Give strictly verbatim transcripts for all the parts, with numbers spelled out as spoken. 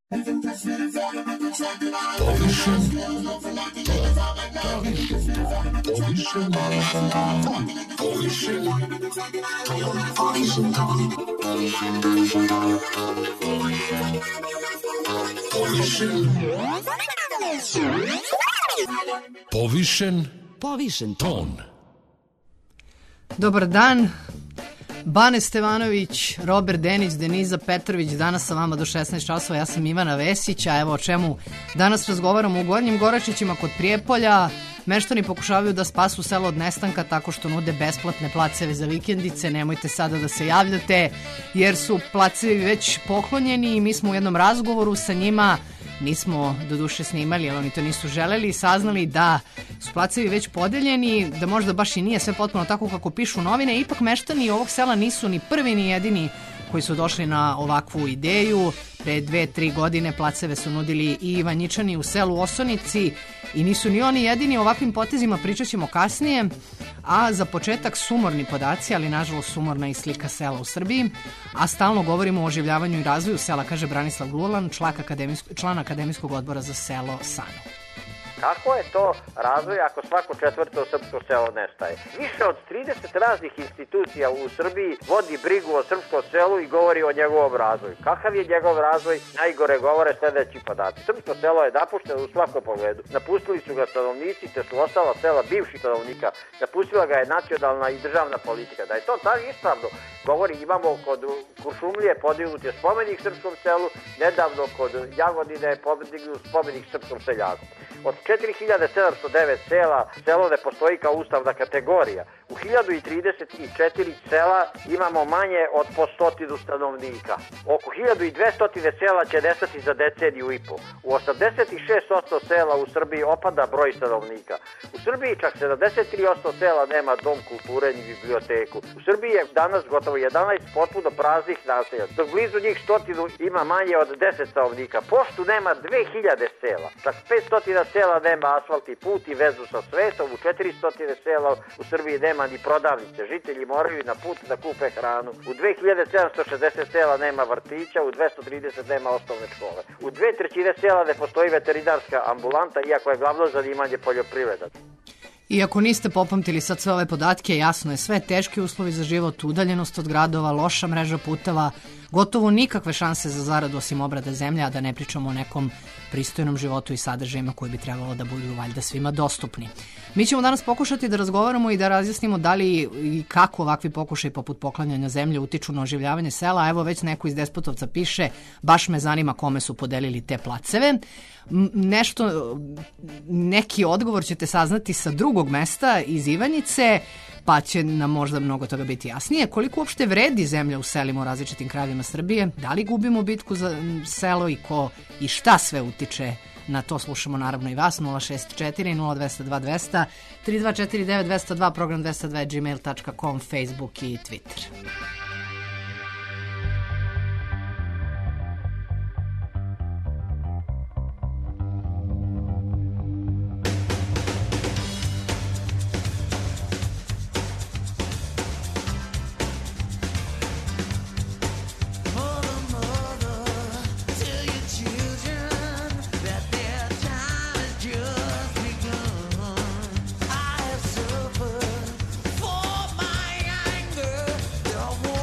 Povišen Povišen ton. Dobar dan, Bane Stevanović, Robert Denić, Deniza Petrović, danas sa vama do šesnaest časova, ja sam Ivana Vesić, a evo o čemu danas razgovaramo. U Gornjim Goračićima kod Prijepolja meštani pokušavaju da spasu selo od nestanka tako što nude besplatne placeve za vikendice. Nemojte sada da se javljate jer su placevi već poklonjeni i mi smo u jednom razgovoru sa njima, nismo doduše snimali, ali oni to nisu želeli, saznali da su placevi već podeljeni, da možda baš i nije sve potpuno tako kako pišu novine. Ipak meštani ovog sela nisu ni prvi ni jedini koji su došli na ovakvu ideju. Pre dve, tri godine placeve su nudili i Ivanjičani u selu Osonici i nisu ni oni jedini. Ovakvim potezima pričat ćemo kasnije, a za početak sumorni podaci, ali nažalost sumorna i slika sela u Srbiji, a stalno govorimo o oživljavanju i razvoju sela, kaže Branislav Glulan, član, akademijsko, član Akademijskog odbora za selo SANU. Kako je to razvoj ako svako četvrto srpsko selo nestaje? Više od trideset raznih institucija u Srbiji vodi brigu o srpskom selu i govori o njegovom razvoju. Kakav je njegov razvoj? Najgore govore sljedeći podaci. Srpsko selo je napušteno u svakom pogledu. Napustili su ga stanovnici, te su ostala sela bivših stanovnika. Napustila ga je nacionalna i državna politika. Da je to tako ispravno govori, imamo kod Kuršumlije podignut je spomenik srpskom selu, nedavno kod Jagodine je podignut spomenik srpskom seljaku. Od četiri hiljade sedamsto devet sela, selo ne postoji kao ustavna kategorija. U hiljadu trideset četiri sela imamo manje od po stotinu stanovnika. Oko hiljadu dvesta sela će nestati za deceniju i po. U osamdeset šest posto sela u Srbiji opada broj stanovnika. U Srbiji čak sedamdeset tri posto sela nema dom kulture ni biblioteku. U Srbiji je danas gotovo jedanaest potpuno praznih naselja, dok blizu njih stotinu ima manje od deset stanovnika. Poštu nema dve hiljade sela. Čak petsto sela nema asfalt i put i vezu sa svetom. U četiristo sela u Srbiji nema ni prodavnice. Žitelji moraju na put da kupe hranu. U dve hiljade sedamsto šezdeset sela nema vrtića, u dvesta trideset nema osnovne škole. U dve trećine sela ne postoji veterinarska ambulanta, iako je glavno zanimanje poljoprivreda. Iako niste popamtili sad sve ove podatke, jasno je sve, teški uslovi za život, udaljenost od gradova, loša mreža puteva, gotovo nikakve šanse za zaradu osim obrade zemlje, a da ne pričamo o nekom pristojnom životu i sadržajima koji bi trebalo da budu valjda svima dostupni. Mi ćemo danas pokušati da razgovaramo i da razjasnimo da li i kako ovakvi pokušaj poput poklanjanja zemlje utiču na oživljavanje sela. Evo već neko iz Despotovca piše, baš me zanima kome su podelili te placeve. Nešto, neki odgovor ćete saznati sa drugog mesta iz Ivanjice, pa će nam možda mnogo toga biti jasnije. Koliko uopšte vredi zemlja u selima u različitim krajevima Srbije? Da li gubimo bitku za selo i ko i šta sve utiče na to? Slušamo naravno i vas. Nula šest četiri nula dvesta dva dvesta tri dva četiri devet dvesta dva, program dvesta dva gmail tačka com, Facebook i Twitter. For my anger, the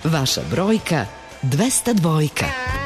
Vaša brojka dvesta dvojka.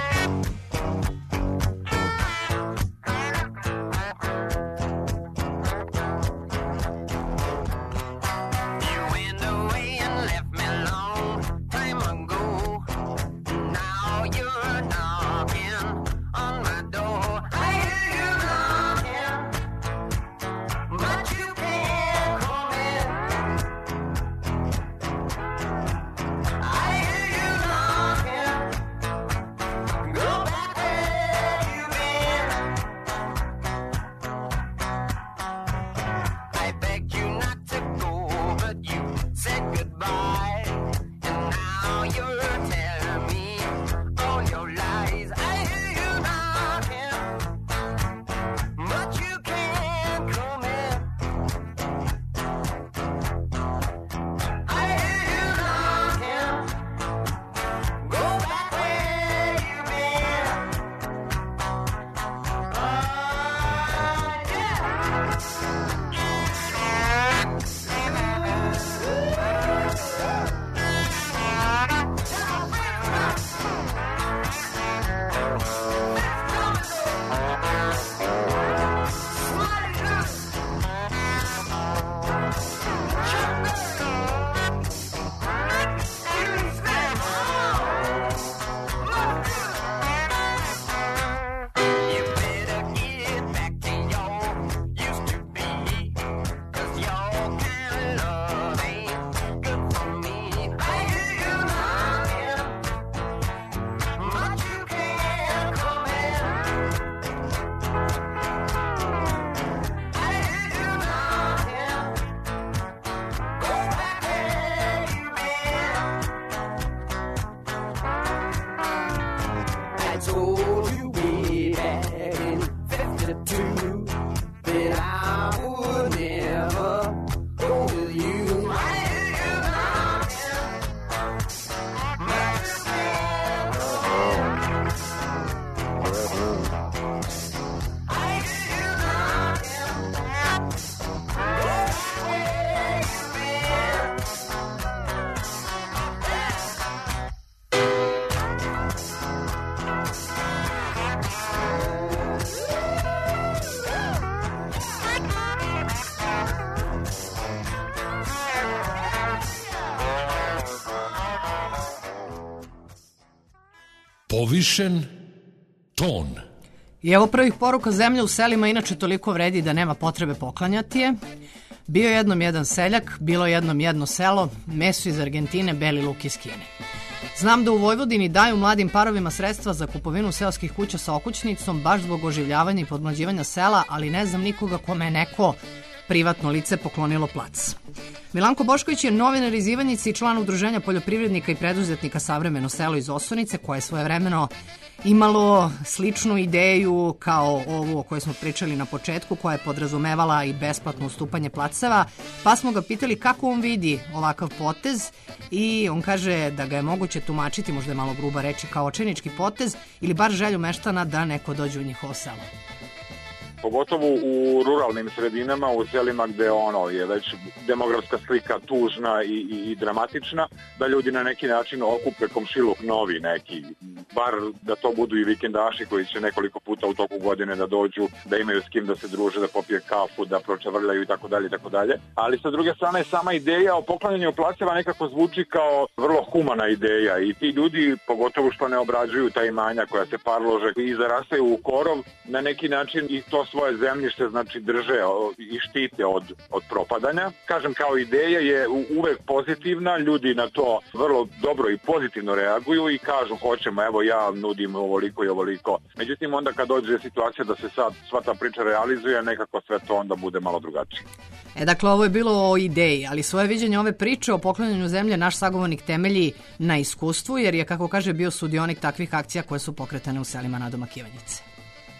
Povišen ton. I evo prvih poruka. Zemlja u selima inače toliko vredi da nema potrebe poklanjati je. Bio jednom jedan seljak, bilo jednom jedno selo, meso iz Argentine, beli luk iz Kine. Znam da u Vojvodini daju mladim parovima sredstva za kupovinu seoskih kuća sa okućnicom, baš zbog oživljavanja i podmlađivanja sela, ali ne znam nikoga kome je neko privatno lice poklonilo plac. Milanko Bošković je novinar iz Ivanjice i član Udruženja poljoprivrednika i preduzetnika Savremeno selo iz Osonice, koje je svojevremeno imalo sličnu ideju kao ovu o kojoj smo pričali na početku, koja je podrazumevala i besplatno ustupanje placeva, pa smo ga pitali kako on vidi ovakav potez i on kaže da ga je moguće tumačiti, možda je malo gruba reći, kao očajnički potez ili bar želju meštana da neko dođe u njihovo selo. Pogotovo u ruralnim sredinama, u selima gde ono je već demografska slika tužna i, i, i dramatična, da ljudi na neki način okupe komšiluk novi neki, bar da to budu i vikendaši koji će nekoliko puta u toku godine da dođu, da imaju s kim da se druže, da popije kafu, da pročavrljaju i tako dalje i tako dalje. Ali sa druge strane sama ideja o poklanjanju placeva nekako zvuči kao vrlo humana ideja i ti ljudi, pogotovo što ne obrađuju ta imanja koja se parlože i zarastaju u korov, na neki način i to svoje zemljište znači drže i štite od, od propadanja. Kažem, kao ideja je uvek pozitivna, ljudi na to vrlo dobro i pozitivno reaguju i kažu hoćemo, evo ja nudim ovoliko i ovoliko. Međutim, onda kad dođe situacija da se sad sva ta priča realizuje, nekako sve to onda bude malo drugačije. E, dakle, ovo je bilo o ideji, ali svoje viđenje ove priče o poklanjanju zemlje naš sagovornik temelji na iskustvu, jer je, kako kaže, bio sudionik takvih akcija koje su pokretane u selima nadomak Ivanjice.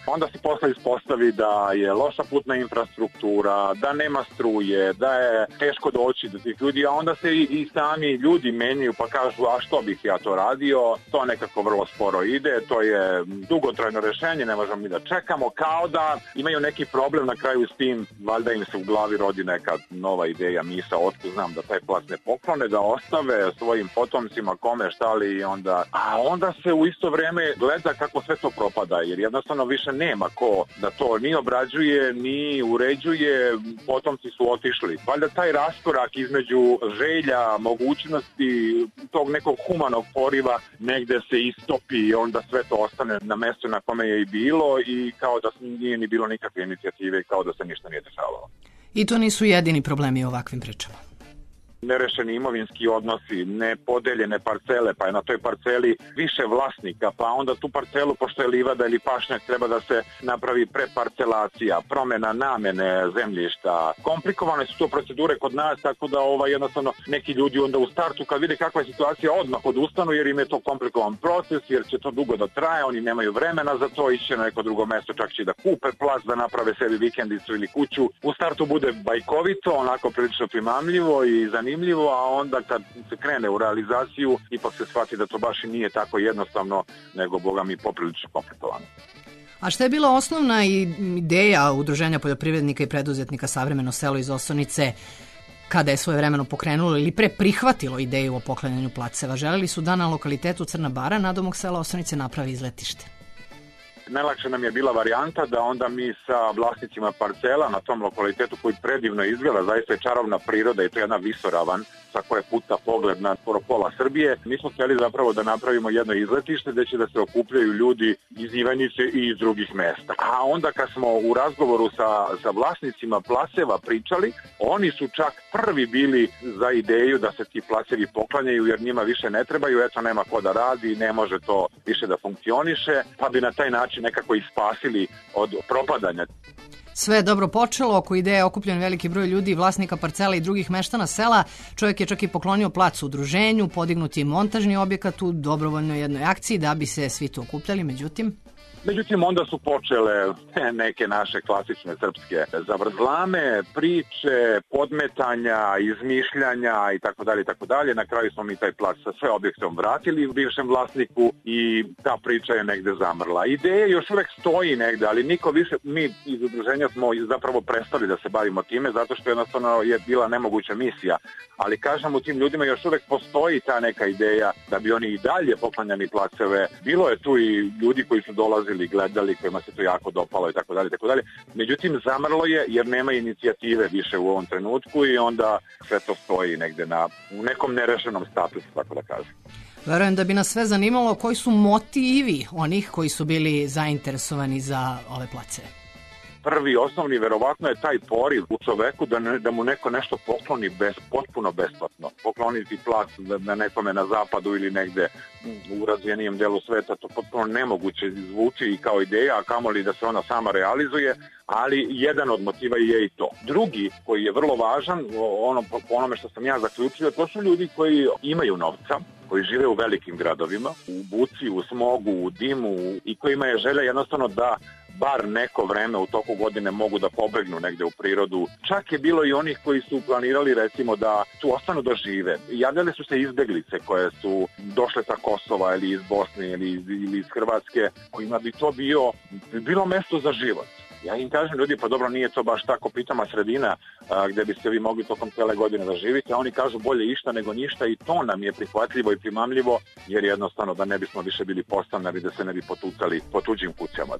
onda se posle ispostavi da je loša putna infrastruktura, da nema struje, da je teško doći do tih ljudi, a onda se i, i sami ljudi menjaju pa kažu a što bih ja to radio, to nekako vrlo sporo ide, to je dugotrajno rešenje, ne možemo mi da čekamo, kao da imaju neki problem na kraju s tim, valjda im se u glavi rodi neka nova ideja, misa, otkud znam da taj plac ne poklone, da ostave svojim potomcima kome šta li i onda, a onda se u isto vreme gleda kako sve to propada, jer jednostavno više nema ko da to ni obrađuje, ni uređuje, potomci su otišli. Valjda taj raskorak između želja, mogućnosti, tog nekog humanog poriva negde se istopi i onda sve to ostane na mestu na kome je i bilo i kao da nije ni bilo nikakve inicijative i kao da se ništa nije dešavalo. I to nisu jedini problemi u ovakvim pričama. Nerešeni imovinski odnosi, nepodeljene parcele, pa je na toj parceli više vlasnika, pa onda tu parcelu, pošto je livada ili pašnjak, treba da se napravi preparcelacija, promena namene zemljišta. Komplikovane su to procedure kod nas, tako da ovaj, jednostavno neki ljudi onda u startu kad vide kakva je situacija odmah odustanu jer im je to komplikovan proces, jer će to dugo da traje, oni nemaju vremena za to, iće na neko drugo mesto, čak će da kupe plac, da naprave sebi vikendicu ili kuću. U startu bude bajkovito, onako prilično primamljivo i zanimljivo, a onda kad se krene u realizaciju ipak se shvati da to baš i nije tako jednostavno, nego boga mi poprilično komplikovano. A šta je bila osnovna ideja Udruženja poljoprivrednika i preduzetnika Savremeno selo iz Osonice kada je svojevremeno pokrenulo ili pre prihvatilo ideju o poklanjanju placeva? Želeli su da na lokalitetu Crna Bara nadomak sela Osonice napravi izletište. Najlakše nam je bila varijanta da onda mi sa vlasnicima parcela na tom lokalitetu koji predivno izgleda, zaista je čarovna priroda i to je jedna visoravan sa koje puta pogled na skoro pola Srbije. Mi smo htjeli zapravo da napravimo jedno izletište gde će da se okupljaju ljudi iz Ivanjice i iz drugih mesta. A onda kad smo u razgovoru sa, sa vlasnicima placeva pričali, oni su čak prvi bili za ideju da se ti placevi poklanjaju jer njima više ne trebaju, eto nema ko da radi, ne može to više da funkcioniše, pa bi na taj način nekako i spasili od propadanja. Sve je dobro počelo, oko ideje je okupljen veliki broj ljudi, vlasnika parcela i drugih meštana sela. Čovjek je čak i poklonio plac u udruženju, podignut je montažni objekat u dobrovoljnoj jednoj akciji da bi se svi tu okupljali, međutim... Međutim, onda su počele neke naše klasične srpske zavrzlame, priče, podmetanja, izmišljanja i tako dalje i tako dalje. Na kraju smo mi taj plac sa sve objektom vratili u bivšem vlasniku i ta priča je negde zamrla. Ideja još uvek stoji negde, ali niko više, mi iz udruženja smo zapravo prestali da se bavimo time zato što jednostavno je bila nemoguća misija. Ali kažem, u tim ljudima još uvek postoji ta neka ideja da bi oni i dalje poklanjali placeve. Bilo je tu i ljudi koji su dolazili, gledali, kojima se to jako dopalo i tako dalje, tako dalje. Međutim, zamrlo je jer nema inicijative više u ovom trenutku i onda sve to stoji negde na, u nekom nerešenom statusu, tako da kažem. Verujem da bi nas sve zanimalo koji su motivi onih koji su bili zainteresovani za ove placeve. Prvi, osnovni, verovatno je taj poriv u čoveku da, ne, da mu neko nešto pokloni bez, potpuno besplatno. Pokloniti plac na nekome na zapadu ili negde u razvijenijem delu sveta, to potpuno nemoguće zvuči i kao ideja, a kamoli da se ona sama realizuje, ali jedan od motiva je i to. Drugi, koji je vrlo važan, ono, po onome što sam ja zaključio, to su ljudi koji imaju novca, koji žive u velikim gradovima, u buci, u smogu, u dimu i kojima je želja jednostavno da bar neko vreme u toku godine mogu da pobegnu negde u prirodu. Čak je bilo i onih koji su planirali recimo da tu ostanu da žive. Javljale su se izbeglice koje su došle sa Kosova ili iz Bosne ili iz, ili iz Hrvatske, kojima bi to bio, bi bilo mesto za život. Ja im kažem, ljudi, pa dobro, nije to baš tako pitama sredina a, gde biste vi mogli tokom cele godine da živite, a oni kažu bolje išta nego ništa i to nam je prihvatljivo i primamljivo, jer jednostavno da ne bismo više bili podstanari, da se ne bi potucali po tuđim kućama.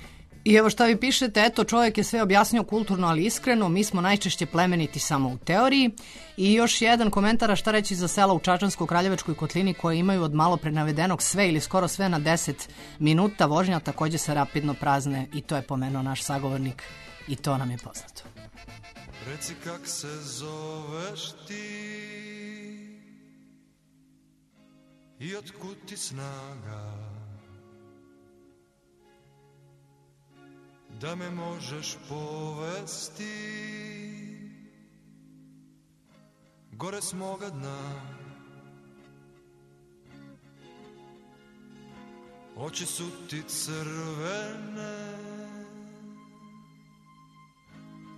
I evo šta vi pišete, eto čovjek je sve objasnio kulturno ali iskreno, mi smo najčešće plemeniti samo u teoriji. I još jedan komentar, šta reći za sela u Čačanskoj Kraljevačkoj kotlini koje imaju od malo pre navedenog sve ili skoro sve na deset minuta vožnja, takođe se rapidno prazne i to je pomenuo naš sagovornik i to nam je poznato. Reci kak se zoveš ti i otkud ti snaga da me možeš povesti gore s moga dna. Oči su ti crvene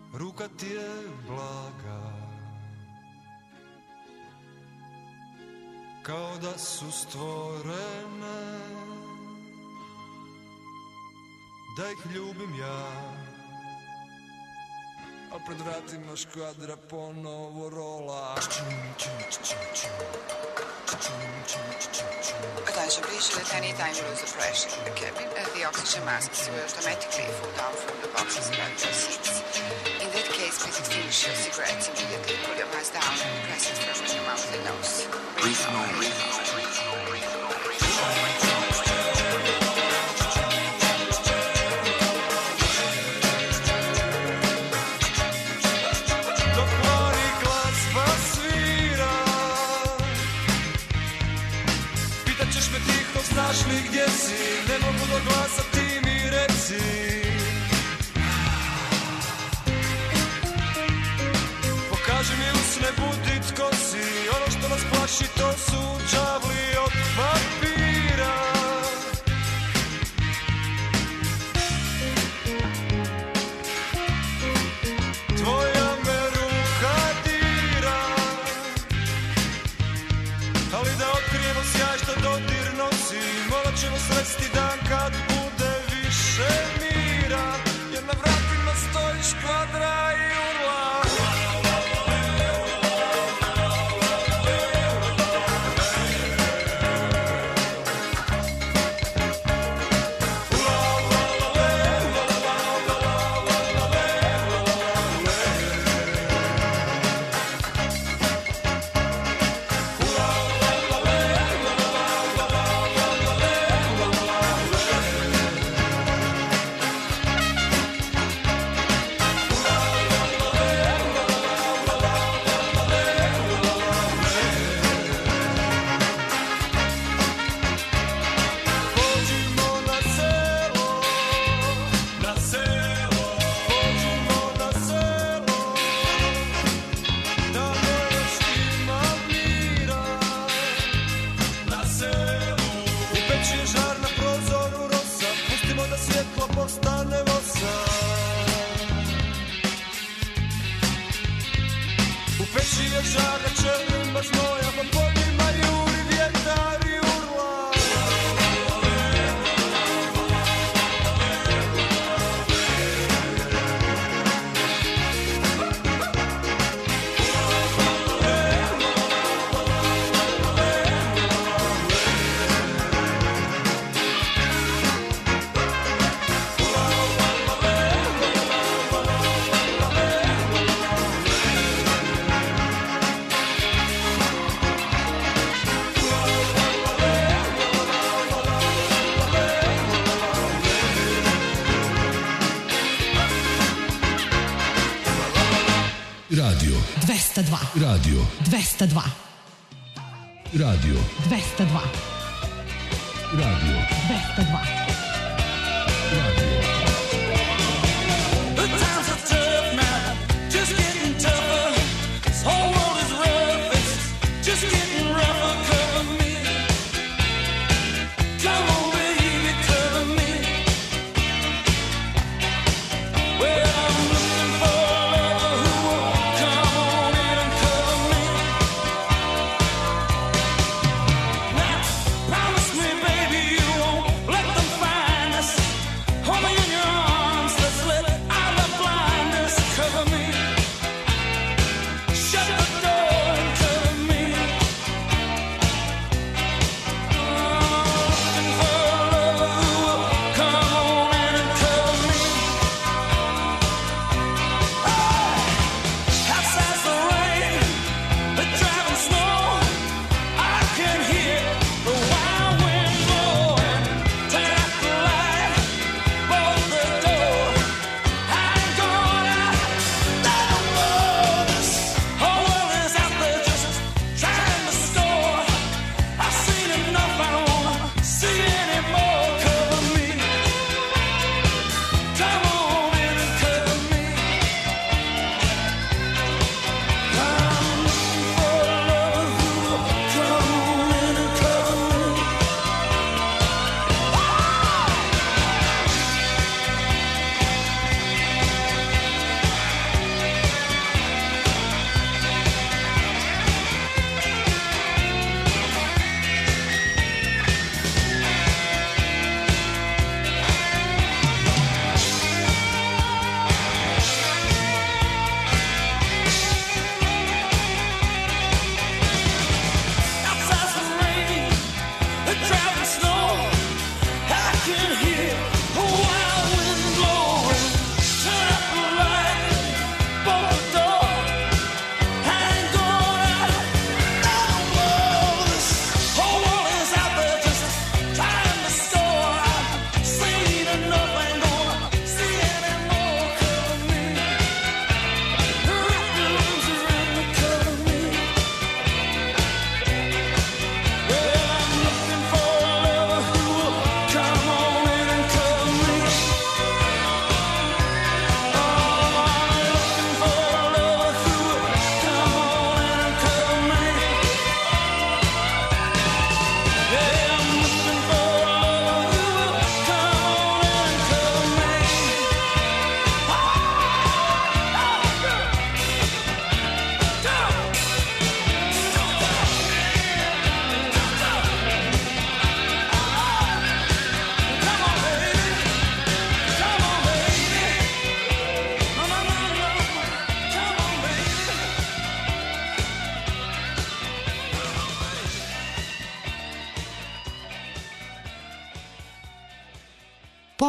ruka ti je blaga, kao da su stvorene da ih ljubim ja. A pred vratima škvadra ponovo rola. Attention, please, should at any time lose the pressure in the cabin, uh, the oxygen masks will automatically fall down from the boxes around your seats. In that case, please extinguish your cigarettes immediately, pull your mask down and press it firmly in your mouth and nose. Breathe no, breathe no, breathe no, breathe no, breathe no. Znaš li gdje si, ne mogu do glasa, ti mi reci. Pokaži mi usne, budi tko si, ono što nas plaši to su đavli od papira. Tvoja me ruka dira, ali da otkrijemo sjaj što dodir nosi, morat ćemo sresti dan kad bude više mira, jer na vratima stoji škvadra i urla. dvesta dva. Radio. dvesta dva. Radio. dvesta dva. Radio. dvesta dva. Radio. The times are tough now, just getting tougher. This whole world is rough, it's just getting rougher. Cover me, come on baby, cover me. Well, I'm looking for a lover who won't come on in and cover me. Now, promise me baby you won't let them find us. Oh,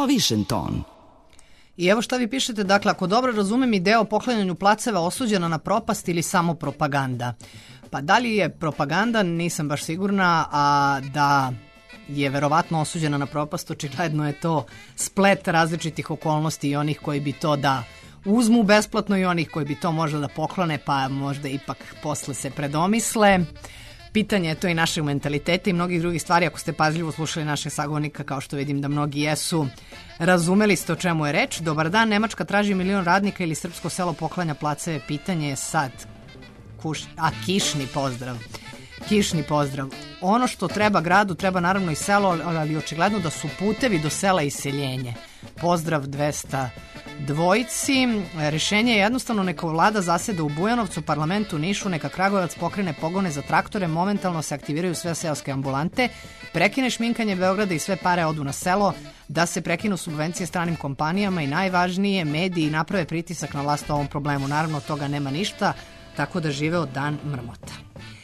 povišen ton. I evo šta vi pišete, dakle, ako dobro razumem, ideja o poklanjanju placeva osuđena na propast ili samo propaganda. Pa da li je propaganda, nisam baš sigurna, a da je verovatno osuđena na propast, očigledno je to splet različitih okolnosti i onih koji bi to da uzmu besplatno i onih koji bi to možda da poklone, pa možda ipak posle se predomisle. Pitanje je to i našeg mentaliteta i mnogih drugih stvari. Ako ste pažljivo slušali našeg sagovornika, kao što vidim da mnogi jesu, razumeli ste o čemu je reč. Dobar dan, Nemačka traži milion radnika ili srpsko selo poklanja placeve. Pitanje je sad, Kuš, a kišni pozdrav. Kišni pozdrav. Ono što treba gradu, treba naravno i selo, ali očigledno da su putevi do sela iseljenje. Pozdrav dvesta dvojici. Rešenje je jednostavno, neka vlada zaseda u Bujanovcu, parlamentu u Nišu, neka Kragujevac pokrene pogone za traktore, momentalno se aktiviraju sve seoske ambulante, prekine šminkanje Beograda i sve pare odu na selo, da se prekinu subvencije stranim kompanijama i najvažnije, mediji naprave pritisak na vlast o ovom problemu. Naravno, od toga nema ništa, tako da živeo dan mrmota.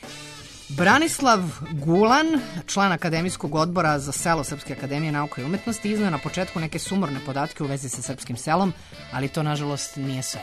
Branislav Gulan, član Akademijskog odbora za selo Srpske akademije nauka i umetnosti, izneo na početku neke sumorne podatke u vezi sa srpskim selom, ali to nažalost nije sve.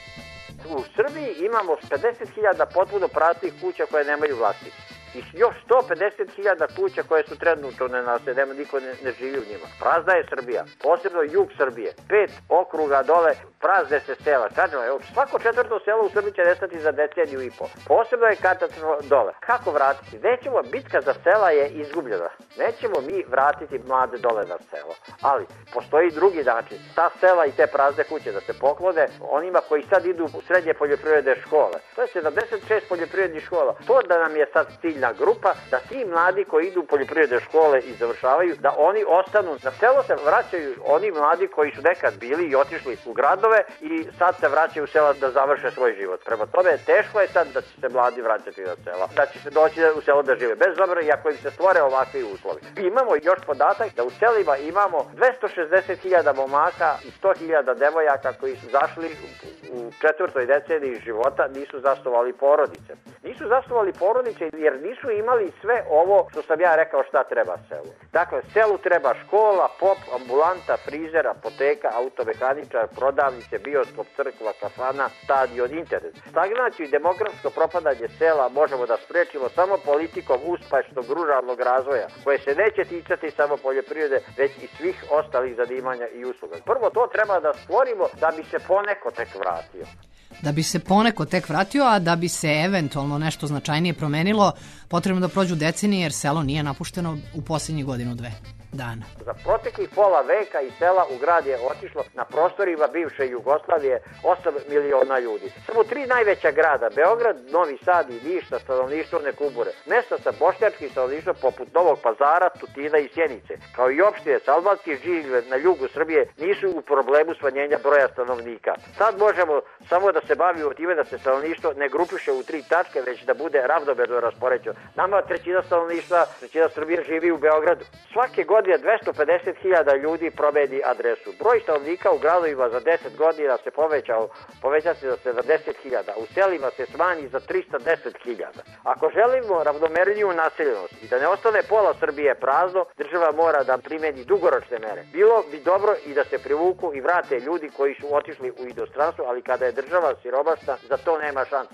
U Srbiji imamo pedeset hiljada potpuno praznih kuća koje nemaju vlasnika. I još sto pedeset hiljada kuća koje su trenutno nenaseljene, niko ne, ne živi u njima. Prazna je Srbija, posebno jug Srbije. Pet okruga dole, prazne se sela. Kažem, evo, svako četvrto selo u Srbiji će nestati za deceniju i po. Posebno je katastrofa dole. Kako vratiti? Nećemo, bitka za sela je izgubljena. Nećemo mi vratiti mlade dole na selo. Ali, postoji drugi način. Ta sela i te prazne kuće da se poklone onima koji sad idu u srednje poljoprivredne škole. To je sedamdeset šest poljoprivrednih škola. To da nam je sad cilj grupa, da ti mladi koji idu u poljoprivredne škole i završavaju, da oni ostanu. Na selo se vraćaju oni mladi koji su nekad bili i otišli u gradove i sad se vraćaju u sela da završe svoj život. Prema tome, teško je sad da će se mladi vraćati na selo, da će se doći u selo da žive, bez obzira i ako im se stvore ovakvi uslovi. I imamo još podatak da u selima imamo dvesta šezdeset hiljada momaka i sto hiljada devojaka koji su zašli u četvrtoj deceniji života, nisu zasnovali porodice. Nisu zasnovali porodice jer nisu imali sve ovo što sam ja rekao šta treba selu. Dakle, selu treba škola, pop, ambulanta, frizer, apoteka, automehaničar, prodavnice, bioskop, crkva, kafana, stadion, internet. Stagnaciju i demografsko propadanje sela možemo da sprečimo samo politikom uspešnog ruralnog razvoja, koje se neće ticati samo poljoprivrede, već i svih ostalih zanimanja i usluga. Prvo to treba da stvorimo da bi se poneko tek vratio. Da bi se poneko tek vratio, a da bi se eventualno nešto značajnije promenilo, potrebno da prođu decenije jer selo nije napušteno u posljednjih godinu dve dana. Za proteklih pola veka iz sela u grad je otišlo na prostorima bivše Jugoslavije osam miliona ljudi. Samo tri najveća grada, Beograd, Novi Sad i Niš, sa stanovništvom ne kubure. Mesta sa bošnjačkim stanovništvom poput Novog Pazara, Tutina i Sjenice, kao i opštine sa albanskim življem na jugu Srbije, nisu u problemu smanjenja broja stanovnika. Sad možemo samo da se bavimo time da se stanovništvo ne grupiše u tri tačke, već da bude ravnomerno raspoređeno. Nama trećina stanovništva, trećina Srbije živi u Beogradu. Svake godine dvesta pedeset hiljada ljudi promeni adresu. Broj stanovnika u gradovima za deset godina se povećao, poveća se za sedamdeset hiljada. U selima se smanji za trista deset hiljada. Ako želimo ravnomerniju naseljenost i da ne ostane pola Srbije prazno, država mora da primeni dugoročne mere. Bilo bi dobro i da se privuku i vrate ljudi koji su otišli u inostranstvo, ali kada je država siromašna, za to nema šanse.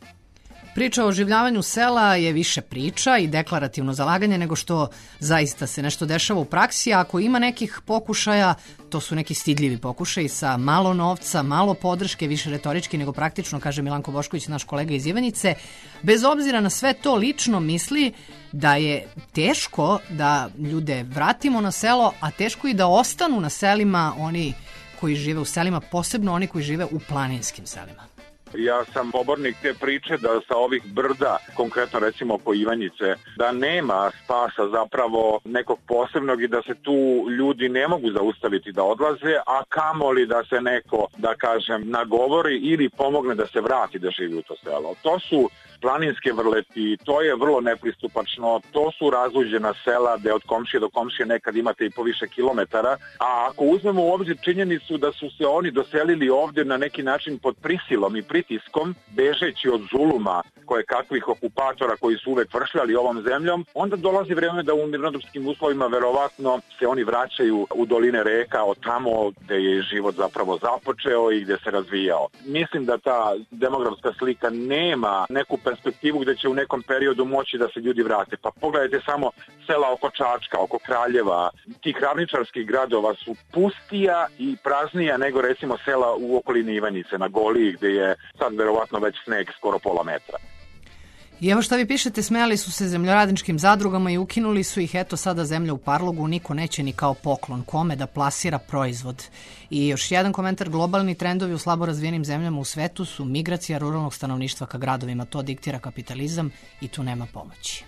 Priča o oživljavanju sela je više priča i deklarativno zalaganje nego što zaista se nešto dešava u praksi, a ako ima nekih pokušaja, to su neki stidljivi pokušaji sa malo novca, malo podrške, više retorički nego praktično, kaže Milanko Bošković, naš kolega iz Ivanjice. Bez obzira na sve to, lično misli da je teško da ljude vratimo na selo, a teško i da ostanu na selima oni koji žive u selima, posebno oni koji žive u planinskim selima. Ja sam pobornik te priče da sa ovih brda, konkretno recimo oko Ivanjice, da nema spasa zapravo nekog posebnog i da se tu ljudi ne mogu zaustaviti da odlaze, a kamoli da se neko, da kažem, nagovori ili pomogne da se vrati da živi u to selo. To su planinske vrleti, to je vrlo nepristupačno, to su razuđena sela gde od komšije do komšije nekad imate i po više kilometara, a ako uzmemo u obzir činjenicu da su se oni doselili ovdje na neki način pod prisilom i pritiskom, bežeći od zuluma koje kakvih okupatora koji su uvek vršljali ovom zemljom, onda dolazi vreme da u mirnodopskim uslovima verovatno se oni vraćaju u doline reka, od tamo gde je život zapravo započeo i gde se razvijao. Mislim da ta demografska slika nema neku perspektivu gde će u nekom periodu moći da se ljudi vrate. Pa pogledajte samo sela oko Čačka, oko Kraljeva, tih ravničarskih gradova su pustija i praznija nego recimo sela u okolini Ivanjice na Goliji gde je sad verovatno već sneg skoro pola metra. I evo šta vi pišete, smejali su se zemljoradničkim zadrugama i ukinuli su ih, eto sada zemlja u parlogu, niko neće ni kao poklon, kome da plasira proizvod. I još jedan komentar, globalni trendovi u slabo razvijenim zemljama u svetu su migracija ruralnog stanovništva ka gradovima, to diktira kapitalizam i tu nema pomoći.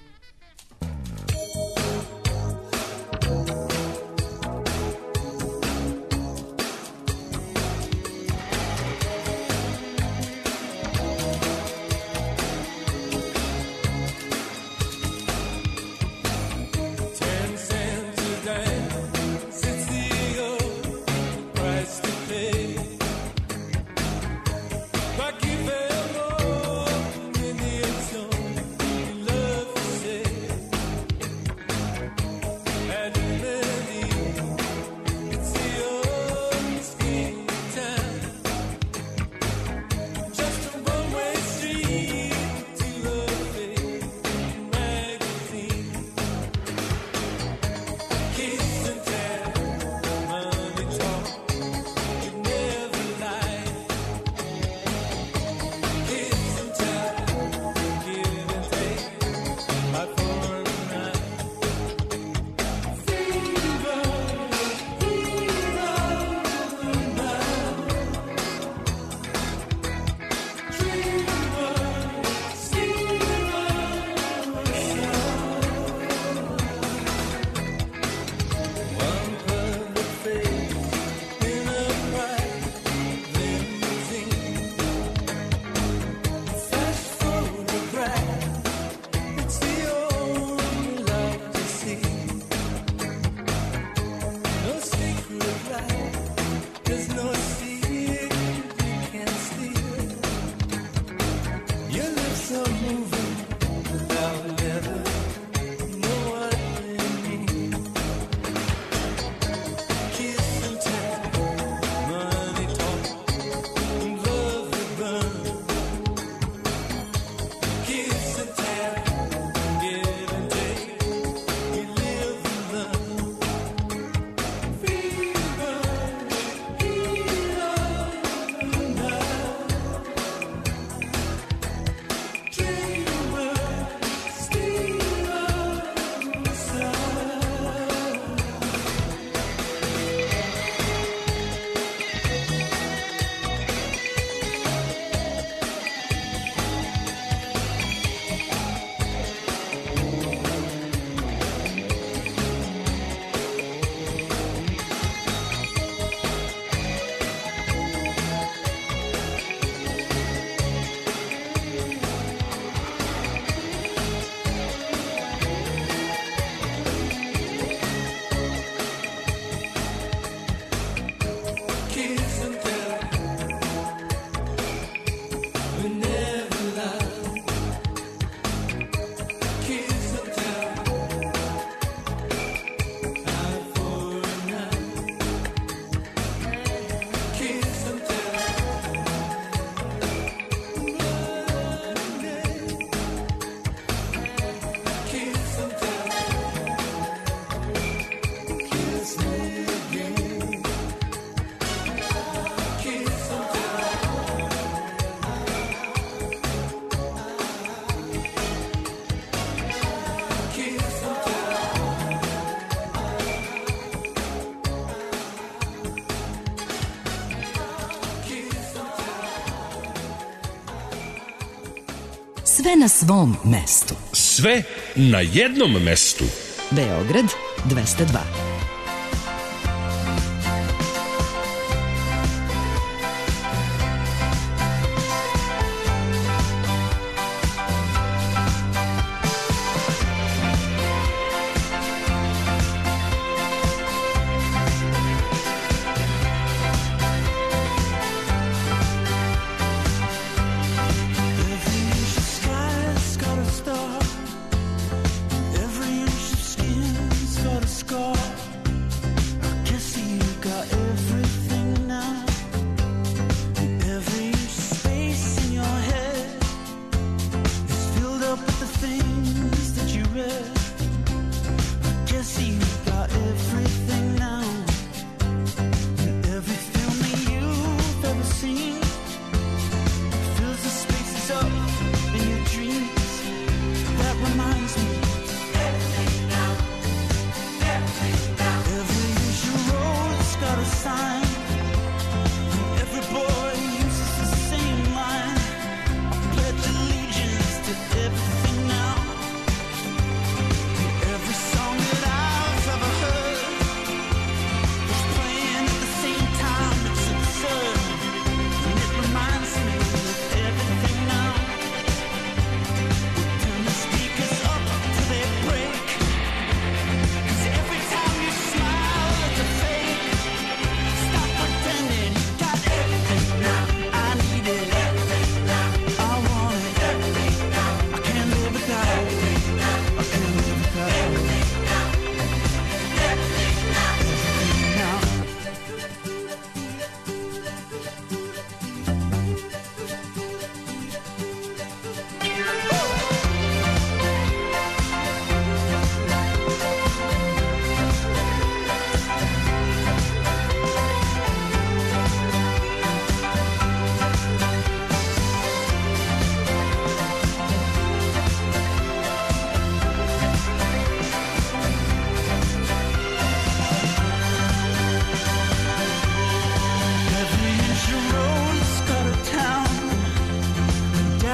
Sve na svom mestu. Sve na jednom mestu. Beograd dvesta dva.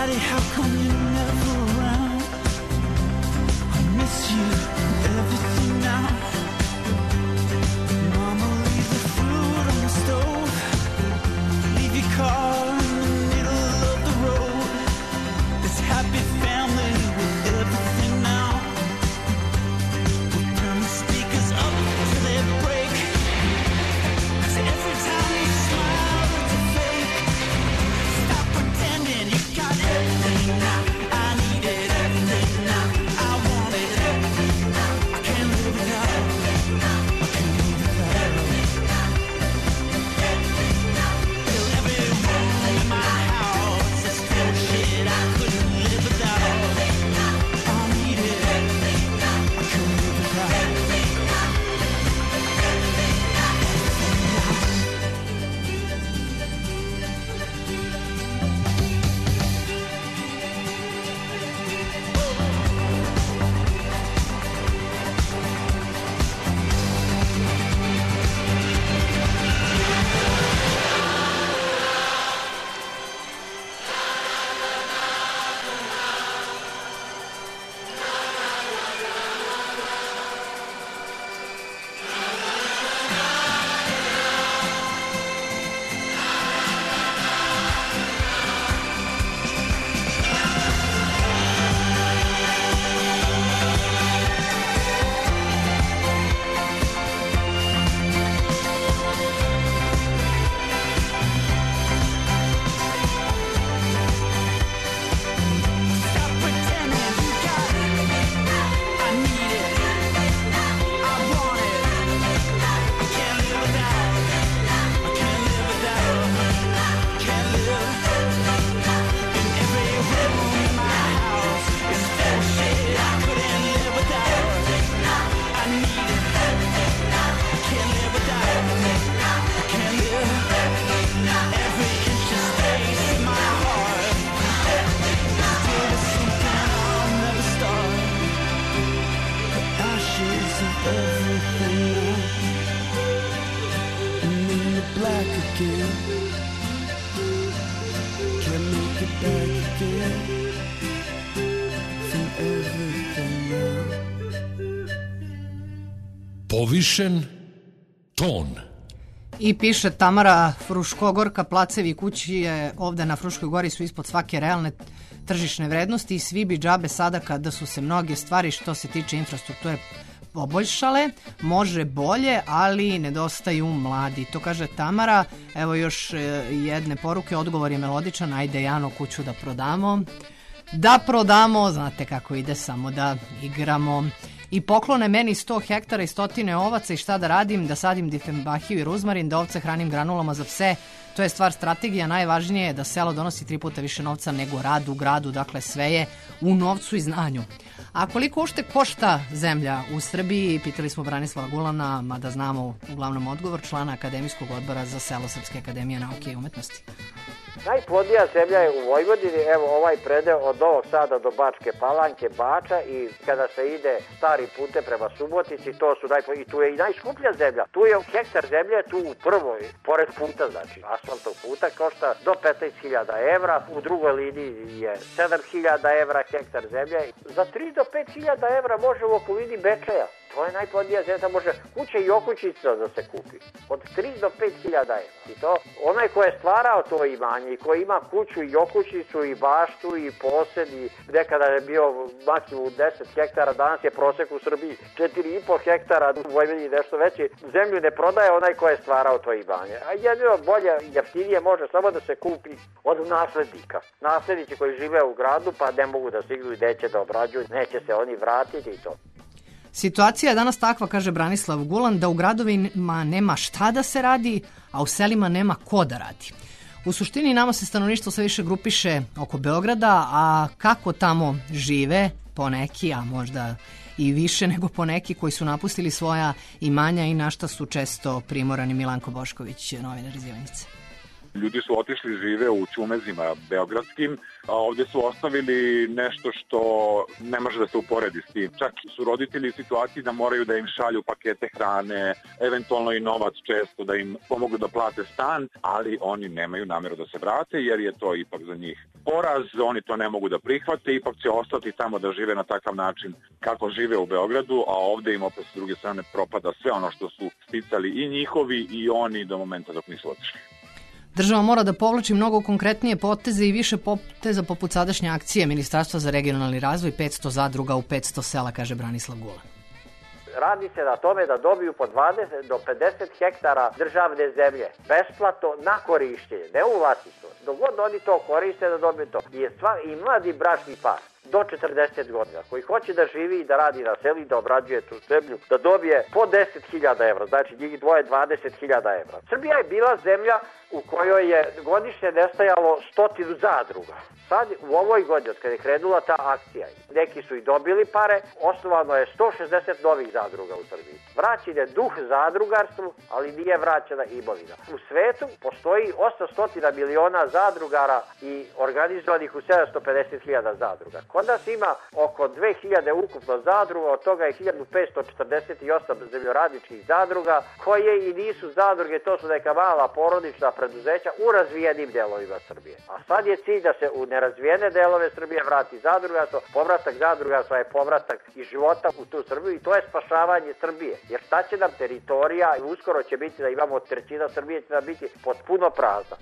Daddy, how come you're never around? I miss you and everything now. Mama, leave the food on the stove. Leave your car in the middle of the road. This happy family with everything now. We'll turn the speakers up till they break. 'Cause every time you smile, it's a fake. Stop pretending you got everything now. I need it, everything now. I want it, everything now. I can't live without it. I can't live without it. Fill every room in my house. It's full of shit I couldn't live without. I need it, everything now. I can't live without it. Stop pretending you got it. I need it. I want it. I can't live without it. I can't live without it. Can't live. In every room in my house is full of shit I couldn't live without. I need it. I can't live without it. I can't live. Every inch of space in my heart. Filled with something I'll never start. The ashes of everything now. And then the black again. Can't make it back again. From everything now. Povišen ton. I piše Tamara Fruškogorka, placevi kući je ovde na Fruškoj gori su ispod svake realne tržišne vrednosti i svi bi džabe sada kada su se mnoge stvari što se tiče infrastrukture poboljšale, može bolje, ali nedostaju mladi. To kaže Tamara. Evo još e, jedne poruke, odgovor je melodičan, ajde Jano kuću da prodamo. Da prodamo, znate kako ide, samo da igramo. I poklone meni sto hektara i stotine ovaca i šta da radim, da sadim difenbahiju i ruzmarin, da ovce hranim granulama za pse. To je stvar strategija, najvažnije je da selo donosi tri puta više novca nego rad u gradu, dakle sve je u novcu i znanju. A koliko ušte košta zemlja u Srbiji, pitali smo Branislava Gulana, mada znamo uglavnom odgovor, člana Akademijskog odbora za selo Srpske akademije nauke i umetnosti. Najplodnija zemlja je u Vojvodini, evo ovaj predeo od Novog Sada do Bačke Palanke, Bača, i kada se ide stari pute prema Subotici, to su najplodnije, i tu je i najskuplja zemlja. Tu je hektar zemlje, tu u prvoj, pored puta, znači asfaltov puta, košta do petnaest hiljada evra, u drugoj liniji je sedam hiljada evra hektar zemlje. Za tri do pet hiljada evra može u okolini Bečeja. To je najplodnija zemlja, može kuća i okućica da se kupi. Od tri do pet hiljada evra. I to, onaj ko je stvarao to imanje i ko ima kuću i okućicu i baštu i posed i nekada je bio maksimum deset hektara, danas je prosek u Srbiji četiri i po hektara, u Vojvodini nešto veći, zemlju ne prodaje onaj ko je stvarao to imanje. A jedino bolje, jeftinije može samo da se kupi od naslednika. Naslednici koji žive u gradu pa ne mogu da stignu i neće da obrađuju, neće se oni vratiti i to. Situacija je danas takva, kaže Branislav Gulan, da u gradovima nema šta da se radi, a u selima nema ko da radi. U suštini nama se stanovništvo sve više grupiše oko Beograda, a kako tamo žive poneki, a možda i više nego poneki koji su napustili svoja imanja i na šta su često primorani. Milanko Bošković, novinar iz Ivanjice. Ljudi su otišli, žive u čumezima beogradskim, a ovdje su ostavili nešto što ne može da se uporedi s tim. Čak su roditelji u situaciji da moraju da im šalju pakete hrane, eventualno i novac često da im pomogu da plate stan, ali oni nemaju namjeru da se vrate jer je to ipak za njih poraz, oni to ne mogu da prihvate, ipak će ostati tamo da žive na takav način kako žive u Beogradu, a ovdje im opet s druge strane propada sve ono što su sticali i njihovi i oni do momenta dok nisu otišli. Država mora da povlači mnogo konkretnije poteze i više poteza poput sadašnje akcije Ministarstva za regionalni razvoj petsto zadruga u petsto sela, kaže Branislav Gula. Radi se na tome da dobiju po dvadeset do pedeset hektara državne zemlje besplatno na korištenje, ne u vlasništvo. Dok god oni to koriste da dobiju to. I, sva, i mladi bračni par do četrdeset godina koji hoće da živi i da radi na selu i da obrađuje tu zemlju, da dobije po deset hiljada evra, znači njih dvoje dvadeset hiljada evra. Srbija je bila zemlja u kojoj je godišnje nestajalo stotinu zadruga. Sad u ovoj godini, od kada je krenula ta akcija, neki su i dobili pare, osnovano je sto šezdeset novih zadruga u Srbiji. Vraćen je duh zadrugarstvu, ali nije vraćena imovina. U svetu postoji osamsto miliona zadrugara i organizovanih u sedamsto pedeset hiljada zadruga. Kod nas ima oko dve hiljade ukupno zadruga, od toga je hiljadu petsto četrdeset osam zemljoradničkih zadruga, koje i nisu zadruge, to su neka mala porodična preduzeća u razvijenim delovima Srbije. A sad je cilj da se u nerazvijene delove Srbije vrati zadrugarstvo. Povratak zadrugarstva je povratak i života u tu Srbiju i to je spašavanje Srbije. Jer šta će nam teritorija i uskoro će biti da imamo trećina Srbije će nam biti potpuno prazna.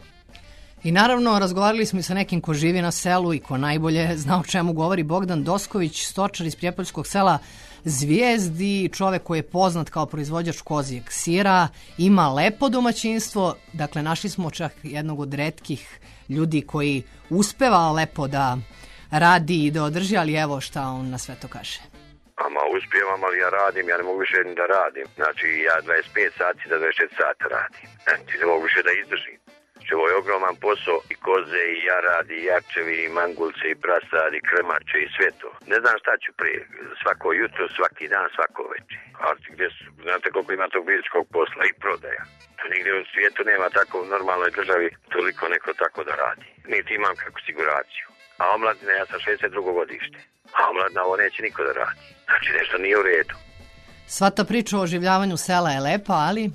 I naravno, razgovarali smo i sa nekim ko živi na selu i ko najbolje zna o čemu govori Bogdan Dosković, stočar iz prijepoljskog sela Zvijezdi, čovek koji je poznat kao proizvođač kozijeg sira, ima lepo domaćinstvo, dakle našli smo čak jednog od retkih ljudi koji uspeva lepo da radi i da održi, ali evo šta on na sve to kaže. Ama uspijevam, ali ja radim, ja ne mogu više ni da radim. Znači ja dvadeset pet sati do dvadeset četiri sata radim. Znači ne mogu više da izdržim. Znači ovo je ogroman posao i koze i jarad i jačevi i mangulce i prasad i krmače i sve to. Ne znam šta ću prije, svako jutro, svaki dan, svako večer. Ali gdje su, znate koliko ima tog fizičkog posla i prodaja. To nigdje u svijetu nema tako u normalnoj državi toliko neko tako da radi. Niti imam kako siguraciju. A omladina, ja sam šezdeset drugo godište. A omladina ovo neće niko da radi. Znači nešto nije u redu. Sva ta priča o oživljavanju sela je lepa, ali...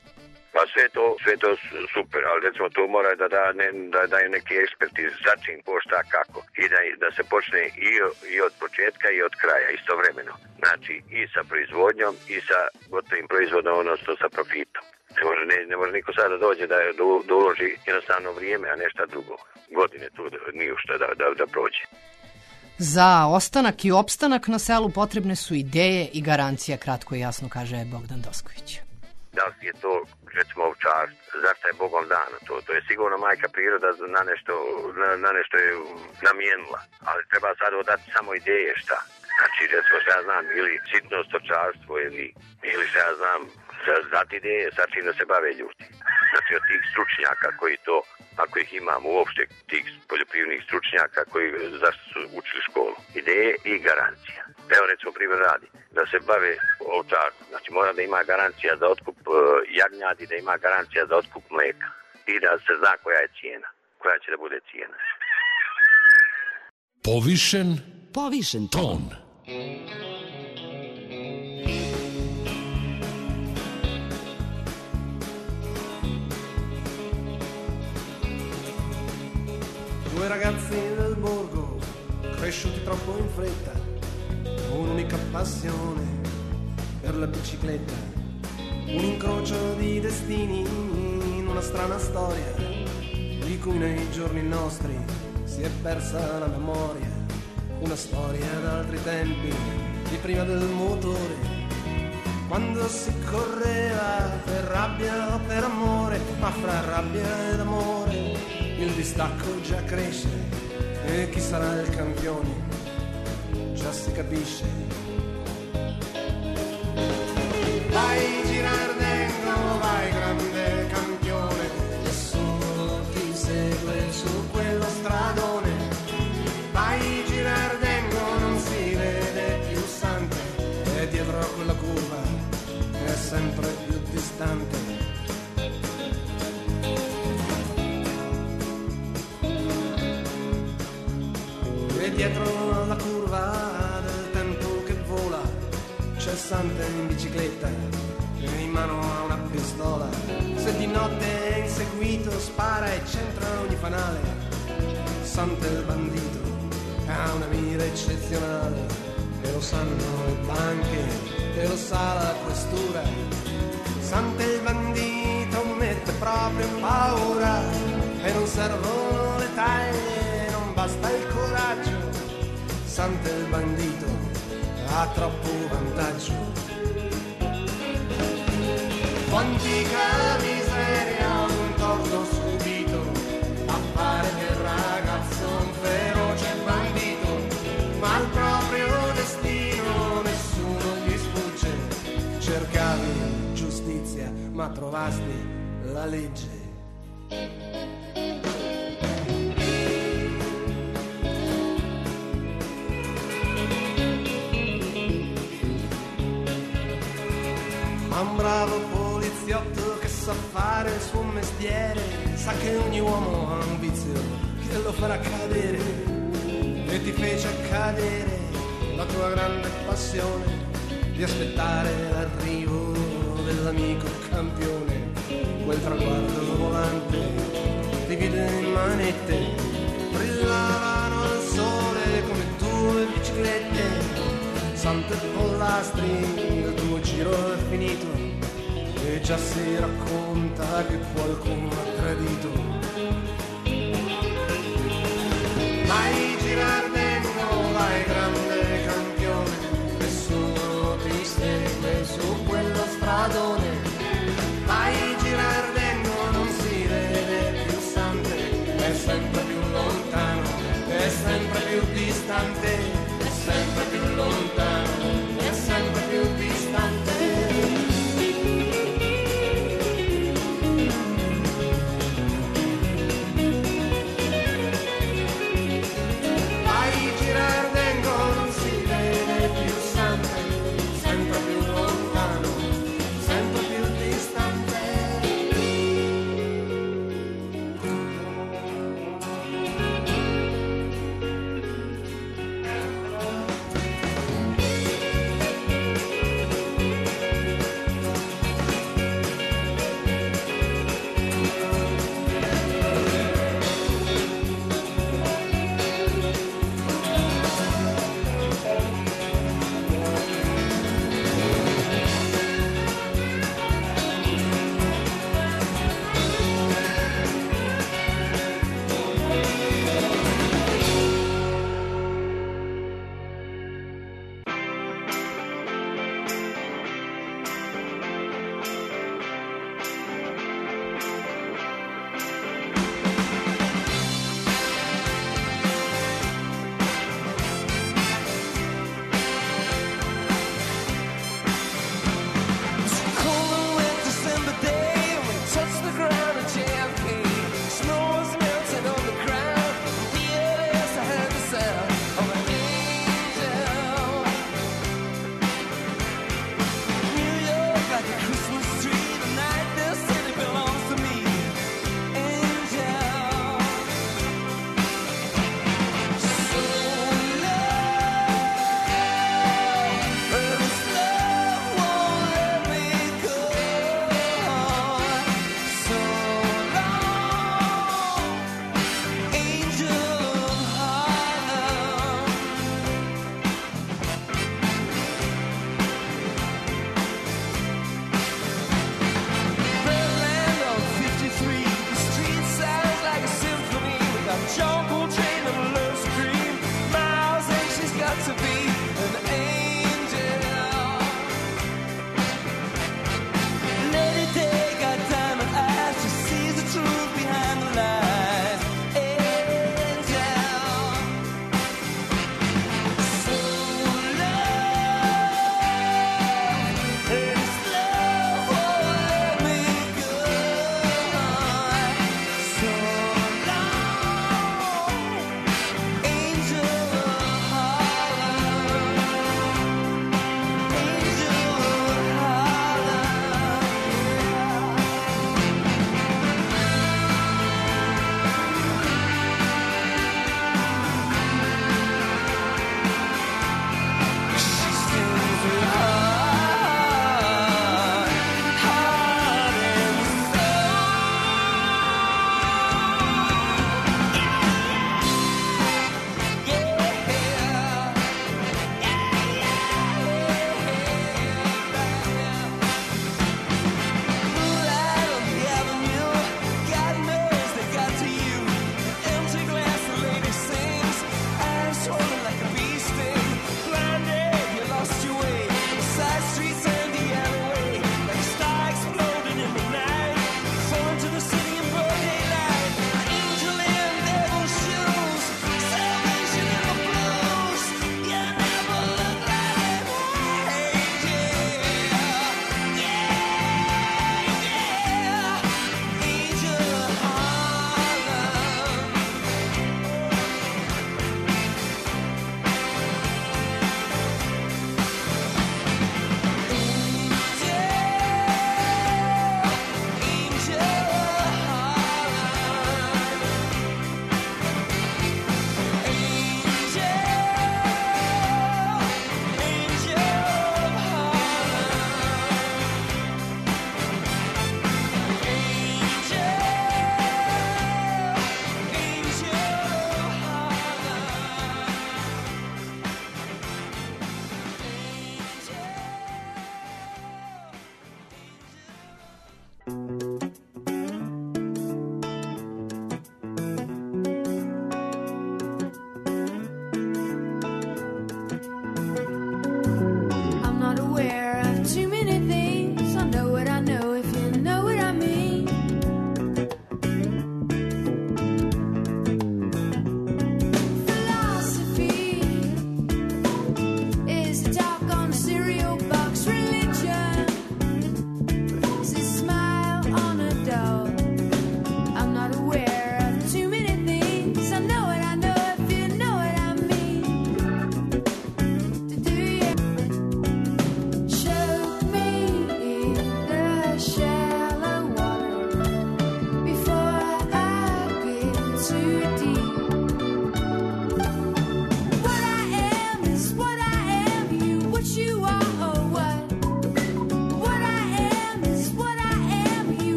Pa sve to, sve to super, ali recimo to mora da da ne, da daju neki eksperti za čim, ko šta, kako. I da, da se počne i, i od početka i od kraja istovremeno. Znači i sa proizvodnjom i sa gotovim proizvodom, odnosno sa profitom. Ne može, ne, ne može niko sada da dođe da, da, da uloži jednostavno vrijeme, a nešto drugo. Godine tu nije što da, da, da prođe. Za ostanak i opstanak na selu potrebne su ideje i garancija, kratko i jasno kaže Bogdan Dosković. Da li je to, recimo, ovčarstvo, zašto je Bogom dano to? To je sigurno majka priroda na nešto, na, na nešto je namijenila, ali treba sad odati samo ideje šta. Znači, recimo, što ja znam, ili sitno stočarstvo, ili, ili što ja znam, dati ideje sa čim da se bave ljudi. Znači, od tih stručnjaka koji to, ako ih imamo uopšte, tih poljoprivrednih stručnjaka koji zašto su učili školu. Ideje i garancija. Evo, recimo, primjer radi, da se bave ovčarstvom. Znači, mora da ima garancija za otkup uh, jagnjadi, da ima garancija za otkup mleka. I da se zna koja je cijena. Koja će da bude cijena. Povišen, Povišen ton. ton. Due ragazzi del borgo, cresciuti troppo in fretta, un'unica passione per la bicicletta, un incrocio di destini in una strana storia, di cui nei giorni nostri si è persa la memoria, una storia d'altri tempi, di prima del motore, quando si correva per rabbia o per amore, ma fra rabbia ed amore il distacco già cresce e chi sarà il campione già si capisce. Vai Girardengo, vai grande campione, nessuno ti segue su quello stradone. Vai Girardengo, non si vede più sante e dietro a quella curva è sempre più distante. E dietro la curva del tempo che vola c'è Sante in bicicletta e in mano ha una pistola. Se di notte è inseguito spara e centra ogni fanale. Sante il bandito ha una mira eccezionale e lo sanno le banche e lo sa la questura. Sante il bandito mette proprio paura e non servono le taglie, non basta il coraggio. Sante il bandito ha troppo vantaggio. Quantica miseria, un torto subito a fare del ragazzo un feroce bandito, ma al proprio destino nessuno gli sfugge. Cercavi giustizia ma trovasti la legge. Ma un bravo poliziotto che sa fare il suo mestiere sa che ogni uomo ha un vizio che lo farà cadere, e ti fece cadere la tua grande passione di aspettare l'arrivo dell'amico campione. Quel traguardo volante di vide in manette brillavano al sole come due biciclette. Sante pollastri, il tuo giro è finito e già si racconta che qualcuno ha tradito. Vai Girardengo, vai grande campione, nessuno ti segue su quello stradone. Vai Girardengo, non si vede più Sante, è sempre più lontano, è sempre più distante, è sempre più lontano, è sempre più distante.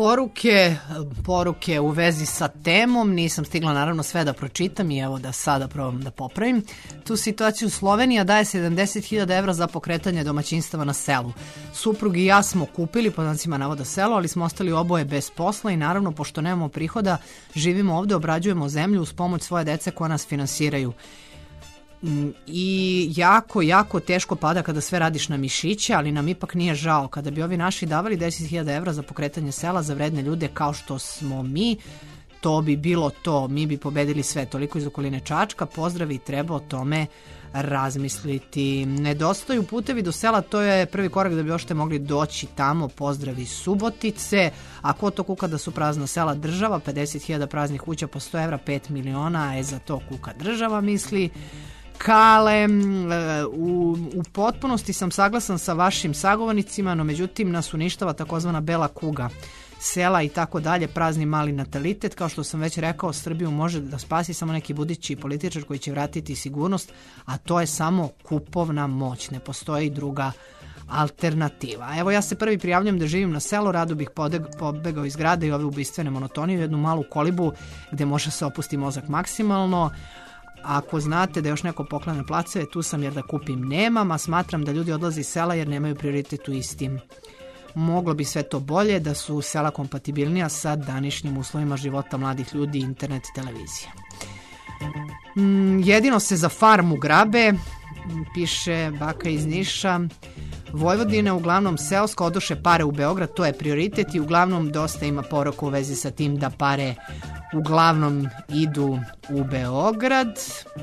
Poruke, poruke u vezi sa temom, nisam stigla naravno sve da pročitam i evo da sada probam da popravim. Tu situaciju Slovenija daje sedamdeset hiljada evra za pokretanje domaćinstava na selu. Suprug i ja smo kupili, po znacima navoda, selo, ali smo ostali oboje bez posla i naravno, pošto nemamo prihoda, živimo ovde, obrađujemo zemlju uz pomoć svoje dece koja nas finansiraju. I jako, jako teško pada kada sve radiš na mišiće, ali nam ipak nije žao. Kada bi ovi naši davali deset hiljada evra za pokretanje sela za vredne ljude kao što smo mi, to bi bilo to. Mi bi pobedili sve. Toliko iz okoline Čačka. Pozdrav i treba o tome razmisliti. Nedostaju putevi do sela, to je prvi korak da bi ošte mogli doći tamo. Pozdravi Subotice. A ko to kuka da su prazna sela? Država. pedeset hiljada praznih kuća po sto evra, pet miliona, e za to kuka država, misli Kale. U, u potpunosti sam saglasan sa vašim sagovornicima, no međutim nas uništava takozvana bela kuga sela i tako dalje, prazni mali natalitet. Kao što sam već rekao, Srbiju može da spasi samo neki budući političar koji će vratiti sigurnost, a to je samo kupovna moć, ne postoji druga alternativa. Evo, ja se prvi prijavljam da živim na selu, rado bih podeg, pobegao iz grada i ove ubistvene monotonije u jednu malu kolibu gde može se opusti mozak maksimalno. Ako znate da još neko poklane placeve, tu sam jer da kupim nemam, a smatram da ljudi odlaze iz sela jer nemaju prioritet u istim. Moglo bi sve to bolje da su sela kompatibilnija sa današnjim uslovima života mladih ljudi, internet, televizija. Mm, jedino se za farmu grabe, piše baka iz Niša. Vojvodina uglavnom seosko, odoše pare u Beograd, to je prioritet i uglavnom dosta ima poruka u vezi sa tim da pare uglavnom idu u Beograd.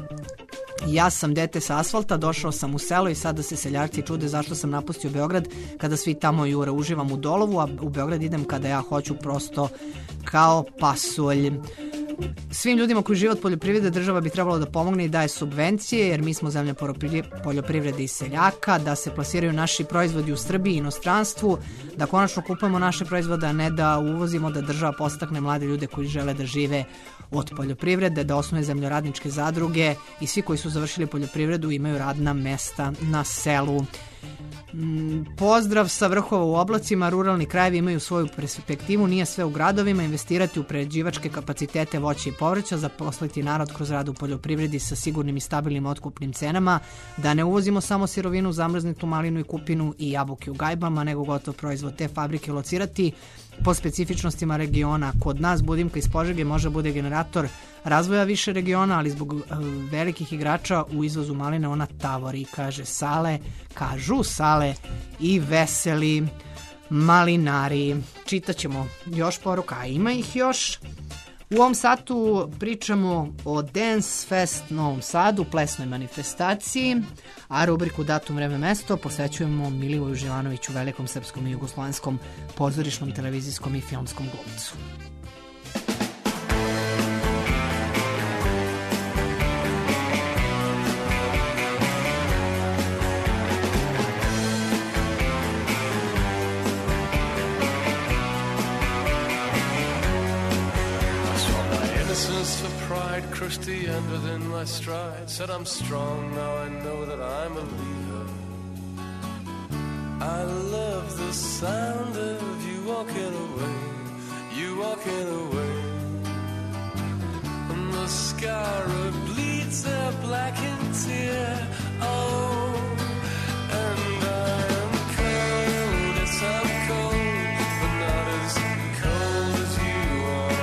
Ja sam dete sa asfalta, došao sam u selo i sada se seljarci čude zašto sam napustio Beograd kada svi tamo jure. Uživam u Dolovu, a u Beograd idem kada ja hoću, prosto kao pasulj. Svim ljudima koji žive od poljoprivrede država bi trebalo da pomogne i daje subvencije, jer mi smo zemlja poljoprivrede i seljaka, da se plasiraju naši proizvodi u Srbiji i inostranstvu, da konačno kupamo naše proizvode, a ne da uvozimo, da država postakne mlade ljude koji žele da žive od poljoprivrede, da osnuje zemljoradničke zadruge i svi koji su završili poljoprivredu imaju radna mesta na selu. Pozdrav sa Vrhova u oblacima, ruralni krajevi imaju svoju perspektivu, nije sve u gradovima, investirati u prerađivačke kapacitete voća i povrća, zaposliti narod kroz rad u poljoprivredi sa sigurnim i stabilnim otkupnim cenama, da ne uvozimo samo sirovinu, zamrznutu malinu i kupinu i jabuke u gajbama, nego gotov proizvod, te fabrike locirati po specifičnostima regiona. Kod nas Budimka iz Požege može bude generator razvoja više regiona, ali zbog uh, velikih igrača u izvozu maline ona tavori, kaže Sale, kažu Sale i veseli malinari. Čitaćemo još poruka, a ima ih još. U ovom satu pričamo o Dance Fest Novom Sadu, plesnoj manifestaciji, a rubriku Datum, vreme, mesto posvećujemo Milivoju Živanoviću, velikom srpskom i jugoslovenskom pozorišnom, televizijskom i filmskom glumcu. Crushed the end within my stride. Said I'm strong, now I know that I'm a leader. I love the sound of you walking away, you walking away. And the scar bleeds a blackened tear. Oh, and I am cold, yes I'm cold, but not as cold as you are.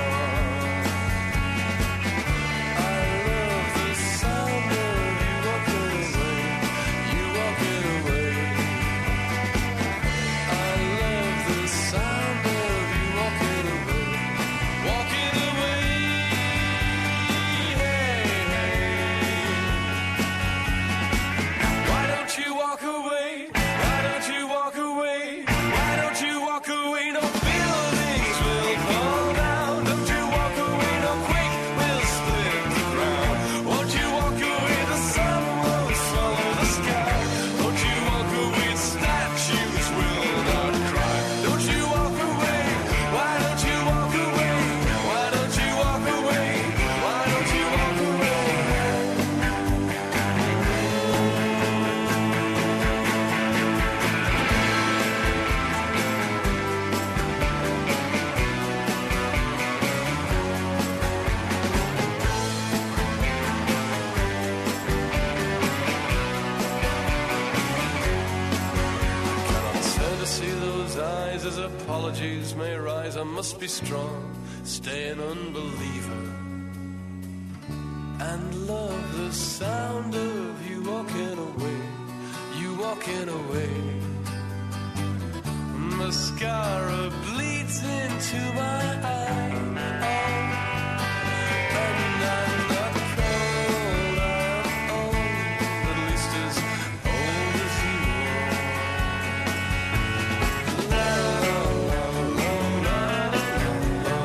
Walking days may rise, I must be strong, stay an unbeliever, and love the sound of you walking away, you walking away. Mascara bleeds into my eye, and I'm not cold, I'm old, at least as old as you are. La, la, la, la, la, la,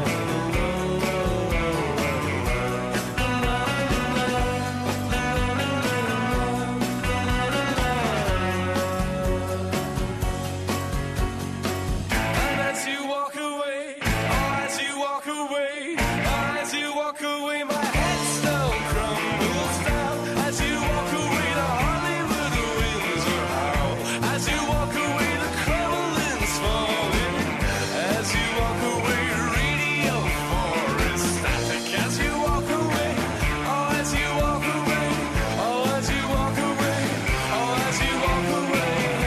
and as you walk away, oh, as you walk away, oh, as you walk away, my headstone crumbles down. As you walk away, the Hollywood winds are howl. As you walk away, the crumbling's falling. As you walk away, radio forest static. As you walk away, oh, as you walk away, oh, as you walk away, oh, as you walk away.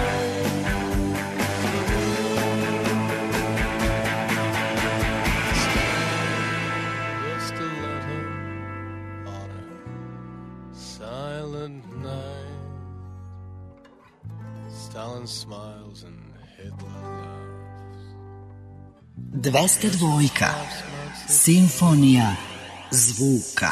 Just a letter on a silent night. Stalin smiles and Hitler laughs. dvesta dva. Simfonija zvuka.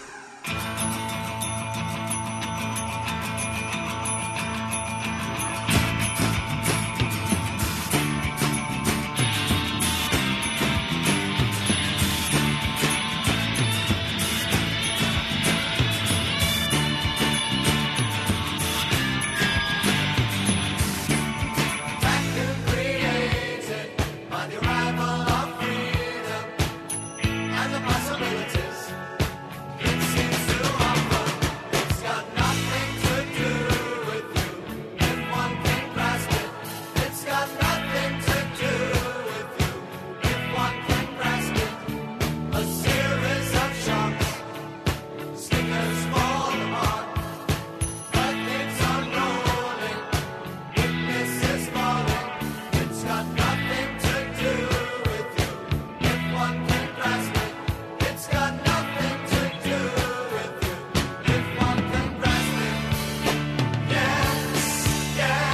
On the arrival of freedom and the possibilities it seems to offer, it's got nothing to do with you if one can grasp it. It's got nothing to do with you if one can grasp it. A series of shocks, stickers fall apart, but it's unrolling, witnesses falling. It's got nothing to do with you if one can grasp it. It's got nothing to do with you if one can grasp it. Yes, yeah,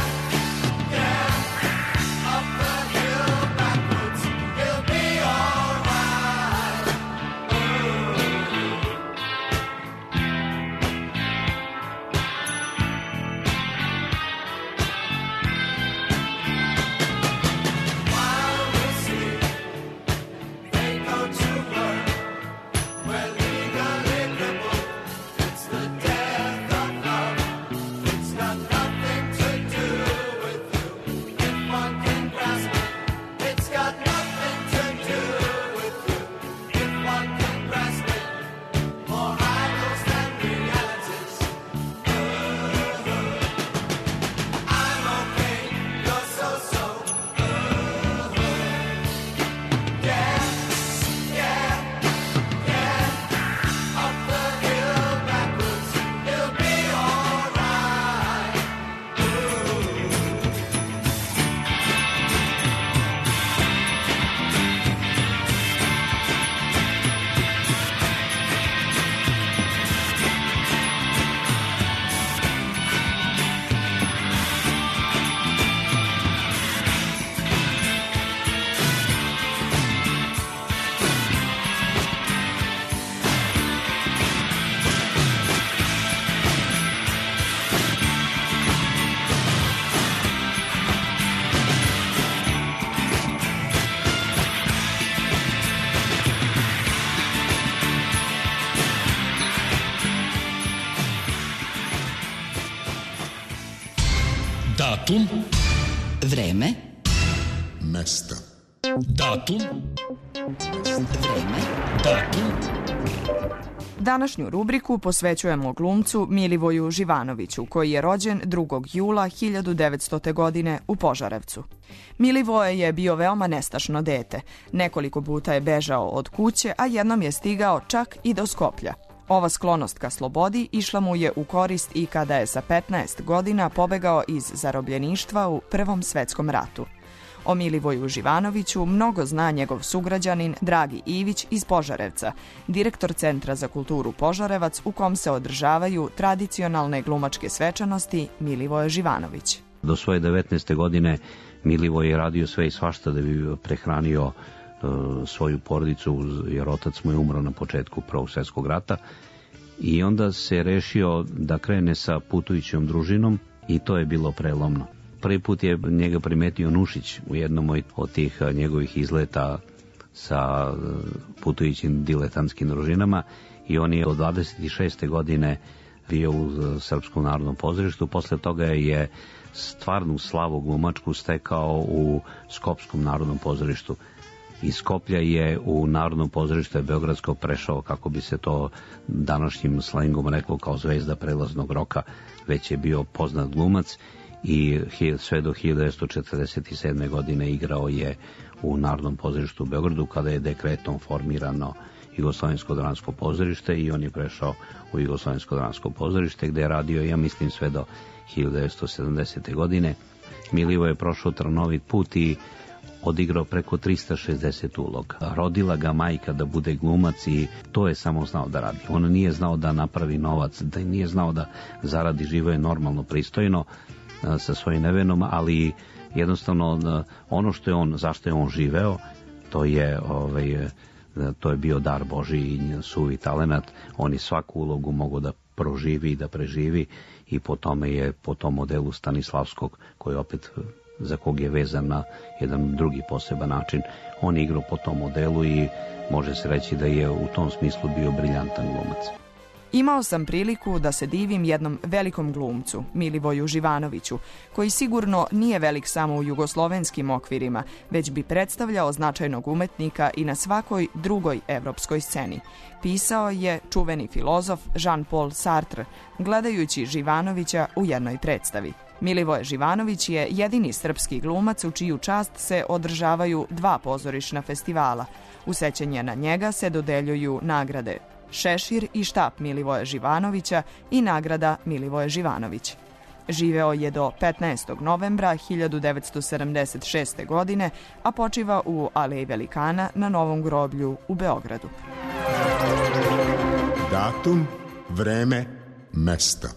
yeah. Up the hill backwards, he'll be alright. While we sleep, they go to work. We're legally crippled. It's the death of love. It's got nothing to do with you if one can grasp it. It's got nothing to do with you if one can grasp it. More idols than realities. I'm okay, you're so-so. Yeah, yeah, yeah. Up the hill backwards, he'll be alright. Datum, Vreme, mesta. Datum, vreme, datum, Današnju rubriku posvećujemo glumcu Milivoju Živanoviću, koji je rođen drugog jula hiljadu devetstote. godine u Požarevcu. Milivoje je bio veoma nestašno dete. Nekoliko puta je bežao od kuće, a jednom je stigao čak i do Skoplja. Ova sklonost ka slobodi išla mu je u korist i kada je sa petnaest godina pobegao iz zarobljeništva u Prvom svetskom ratu. O Milivoju Živanoviću mnogo zna njegov sugrađanin Dragi Ivić iz Požarevca, direktor Centra za kulturu Požarevac u kom se održavaju tradicionalne glumačke svečanosti Milivoje Živanović. Do svoje devetnaeste godine Milivoj je radio sve i svašta da bi prehranio uh, svoju porodicu, jer otac mu je umro na početku Prvog svjetskog rata. I onda se rešio da krene sa putujućom družinom i to je bilo prelomno. Prvi put je njega primetio Nušić u jednom od tih njegovih izleta sa putujućim diletantskim družinama i on je od dvadeset šeste godine bio u Srpskom narodnom pozorištu. Posle toga je stvarnu slavu glumačku stekao u Skopskom narodnom pozorištu. Iz Skoplja je u Narodnom pozorištu Beogradsko prešao, kako bi se to današnjim slengom reklo, kao zvezda prelaznog roka, već je bio poznat glumac i sve do hiljadu devetsto četrdeset sedme. godine igrao je u Narodnom pozorištu u Beogradu, kada je dekretom formirano Jugoslovensko dramsko pozorište i on je prešao u Jugoslovensko dramsko pozorište, gde je radio, ja mislim, sve do hiljadu devetsto sedamdesete. godine. Milivo je prošao trnovit put i odigrao preko trista šezdeset uloga. Rodila ga majka da bude glumac i to je samo znao da radi. On nije znao da napravi novac, da nije znao da zaradi, živo je normalno, pristojno sa svojim nevenom, ali jednostavno ono što je on, zašto je on živeo, to je, ovaj, to je bio dar Božji i suvi talenat. On je svaku ulogu mogao da proživi i da preživi i po tome je, po tom modelu Stanislavskog, koji opet za kog je vezan na jedan drugi poseban način, on je igrao po tom modelu i može se reći da je u tom smislu bio briljantan glumac. Imao sam priliku da se divim jednom velikom glumcu, Milivoju Živanoviću, koji sigurno nije velik samo u jugoslovenskim okvirima, već bi predstavljao značajnog umetnika i na svakoj drugoj evropskoj sceni. Pisao je čuveni filozof Jean-Paul Sartre, gledajući Živanovića u jednoj predstavi. Milivoje Živanović je jedini srpski glumac u čiju čast se održavaju dva pozorišna festivala. U sećanje na njega se dodeljuju nagrade Šešir i štap Milivoje Živanovića i nagrada Milivoje Živanović. Živeo je do petnaestog novembra hiljadu devetsto sedamdeset šeste. godine, a počiva u Aleji Velikana na Novom groblju u Beogradu. Datum, vreme, mesto.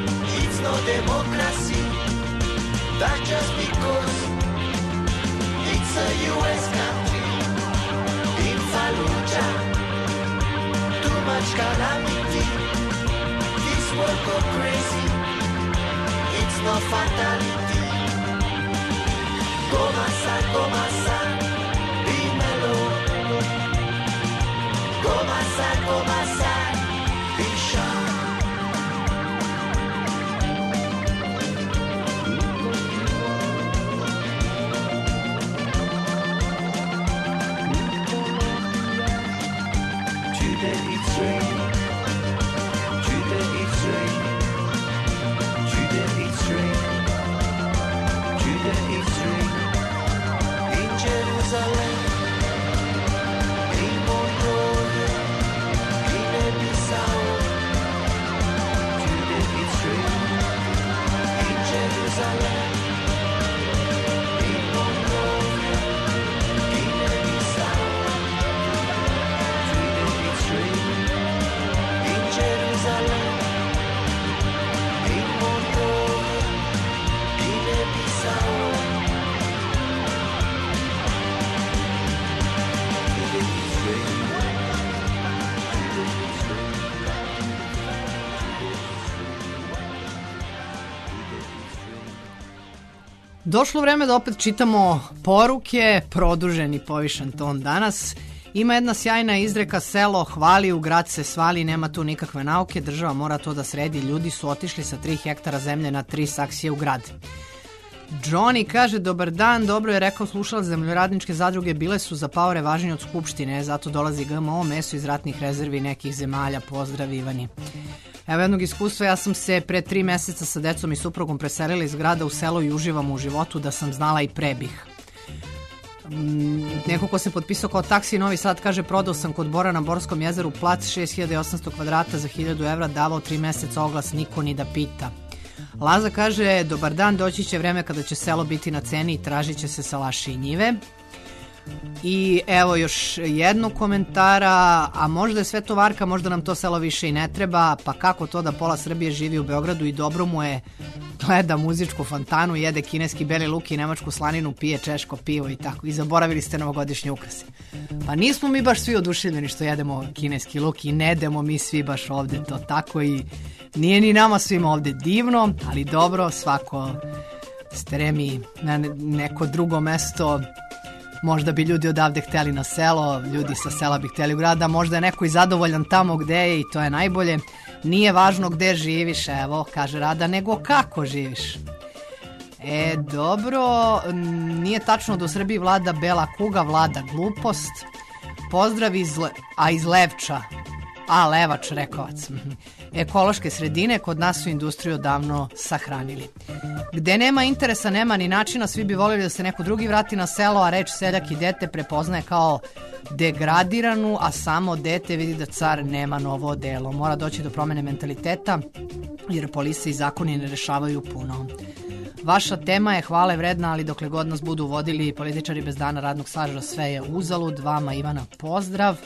Democracy, that just because no fatality. Come assai, come assai, dimmelo. Come assai, come assai, diciamo. Today it's raining. Today it's raining. Today it's raining. Today it's raining. In Jerusalem, in Mongolia, in Bissau. Today it's raining. In Jerusalem, in Mongolia, in Bissau. Today it's raining. In Jerusalem, in Mongolia, in Bissau. Today it's raining. Today it's Došlo vreme da opet čitamo poruke, produžen i povišen ton danas. Ima jedna sjajna izreka, selo hvali, u grad se svali, nema tu nikakve nauke, država mora to da sredi, ljudi su otišli sa tri hektara zemlje na tri saksije u grad. Johnny kaže, dobar dan, dobro je rekao slušalac, zemljoradničke zadruge bile su za paore važnije od skupštine, zato dolazi G M O, meso iz ratnih rezervi nekih zemalja, pozdrav Ivani. Evo jednog iskustva, ja sam se pre tri meseca sa decom i suprugom preselila iz grada u selo i uživam u životu, da sam znala i pre bih. Mm, neko ko se potpisao kao taksi Novi Sad kaže, prodao sam kod Bora na Borskom jezeru plac šest hiljada osamsto kvadrata za hiljadu evra, davao tri meseca oglas, niko ni da pita. Laza kaže, dobar dan, doći će vreme kada će selo biti na ceni i tražit će se salaši i njive. I evo još jednog komentara, a možda je sve to varka, možda nam to selo više i ne treba, pa kako to da pola Srbije živi u Beogradu i dobro mu je, gleda muzičku fontanu, jede kineski beli luk i nemačku slaninu, pije češko pivo i tako, i zaboravili ste novogodišnje ukrase. Pa nismo mi baš svi oduševljeni što jedemo kineski luk i ne jedemo mi svi baš ovde to tako i nije ni nama svima ovde divno, ali dobro, svako stremi na neko drugo mesto. Možda bi ljudi odavde hteli na selo, ljudi sa sela bi hteli u grada, možda je neko i zadovoljan tamo gde je i to je najbolje. Nije važno gde živiš, evo, kaže Rada, nego kako živiš. E, dobro, nije tačno da u Srbiji vlada bela kuga, vlada glupost. Pozdrav iz, a iz Levča, a Levač, Rekovac. Ekološke sredine kod nas su industriju davno sahranili. Gde nema interesa, nema ni načina, svi bi voljeli da se neko drugi vrati na selo, a reč seljak i dete prepoznaje kao degradiranu, a samo dete vidi da car nema novo delo. Mora doći do promene mentaliteta, jer polise i zakoni ne rešavaju puno. Vaša tema je hvale vredna, ali dokle god nas budu vodili političari bez dana radnog staža, sve je uzalud. Vama, Ivana, pozdrav.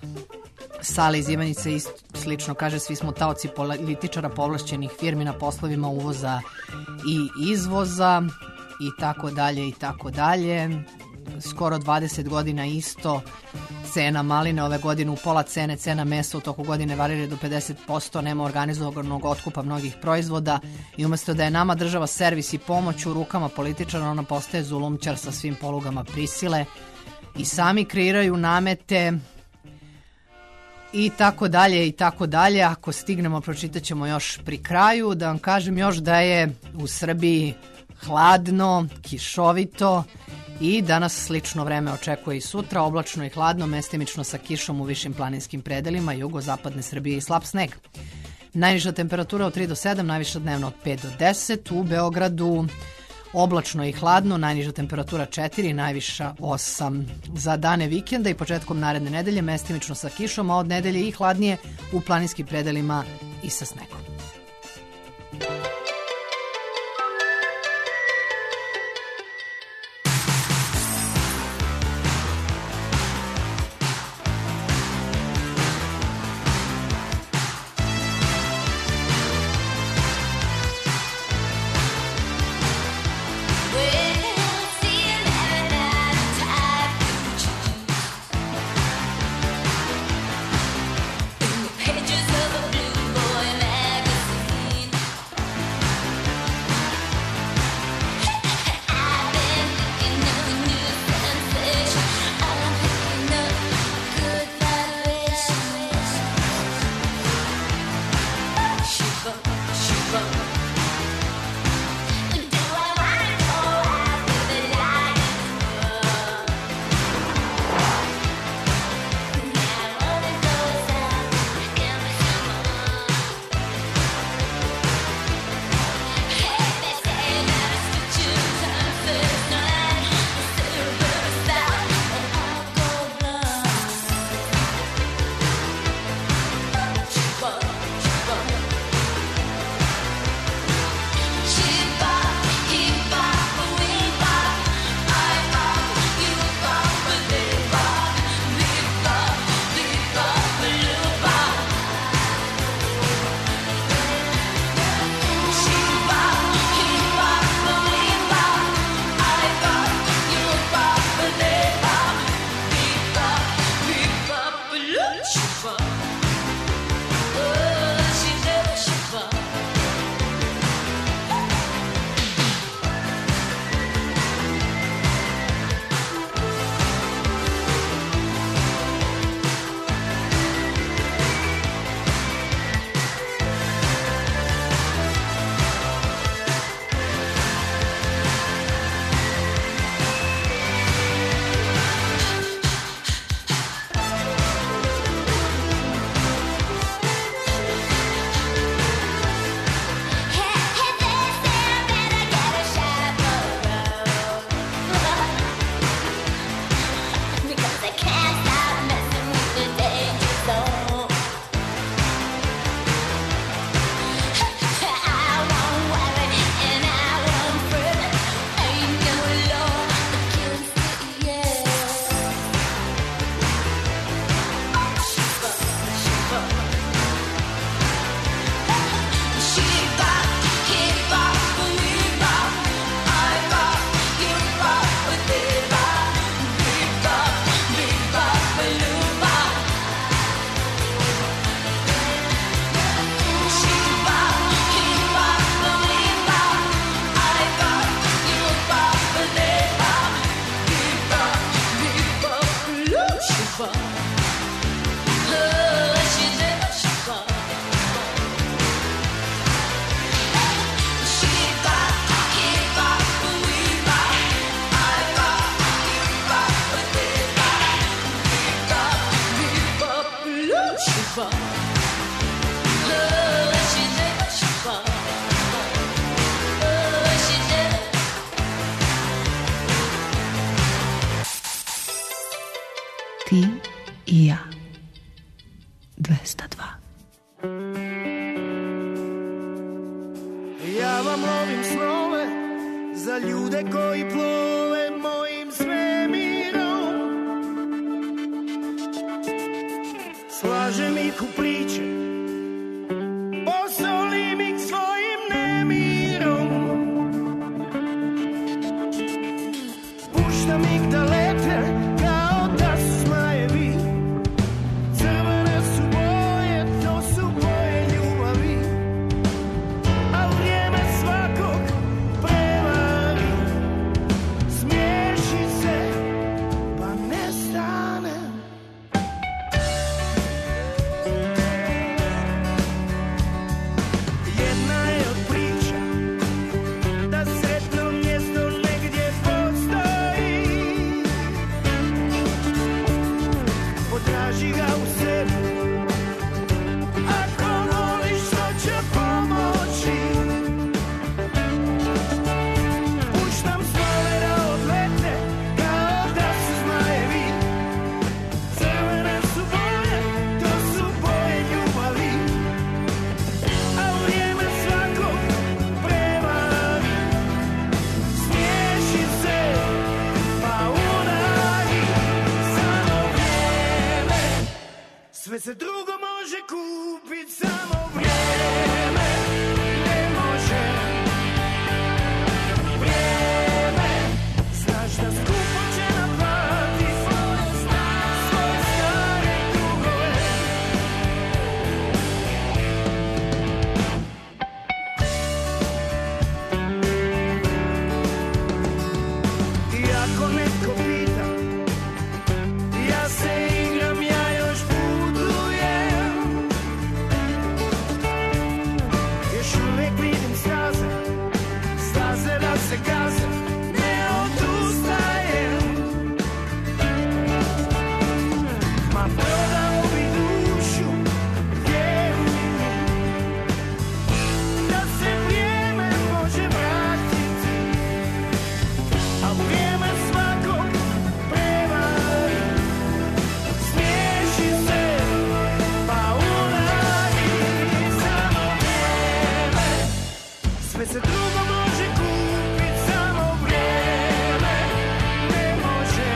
Sale iz Ivanice isto slično kaže, svi smo taoci političara, povlašćenih firmi na poslovima uvoza i izvoza i tako dalje i tako dalje. Skoro dvadeset godina isto, cena maline ove godine u pola cene, cena mesa u toku godine varira do pedeset posto, nema organizovanog otkupa mnogih proizvoda i umjesto da je nama država servis i pomoć u rukama političara, ona postaje zulumčar sa svim polugama prisile i sami kreiraju namete i tako dalje i tako dalje. Ako stignemo, pročitat ćemo još pri kraju. Da vam kažem još da je u Srbiji hladno, kišovito i danas slično vreme očekuje i sutra, oblačno i hladno, mestimično sa kišom u višim planinskim predelima, jugozapadne Srbije i slab sneg. Najniža temperatura od tri do sedam, najviša dnevno od pet do deset, u Beogradu oblačno i hladno, najniža temperatura četiri, najviša osam. Za dane vikenda i početkom naredne nedelje mestimično sa kišom, a od nedelje i hladnije u planinskim predelima i sa snegom. Pages of a blue boy magazine. dvesta dva. Ja vam lovim snove za ljude koji plove mojim svemirom. Slažem ih u priče, posolim ih svojim nemirom. Puštam ih da lete kao da su zmajevi. Crvene su boje, to su boje ljubavi. A vrijeme svakog prevari. Smiješi se pa nestane. Jedna je od priča da sretno mjesto negdje postoji. Potraži ga u sebi. Ako voliš, to će pomoći. Puštam snove da odlete kao da su zmajevi. Crvene su boje, to su boje ljubavi. A vrijeme svakog prevari. Smiješi se pa udari. Samo vrijeme. Sve se drugo može kupit, samo vrijeme ne može. Vrijeme, znaš da skupo će naplati svoje stare dugove. I ako netko pita, ja se igram, ja još putujem. Još uvijek vidim staze, staze da se gaze, ne odustajem. Ma prodao bi dušu, vjeruj mi, da se vrijeme može vratiti. A vrijeme svakog prevari. Smiješi se pa udari. Samo vrijeme. Sve se drugo može kupit, samo vrijeme ne može.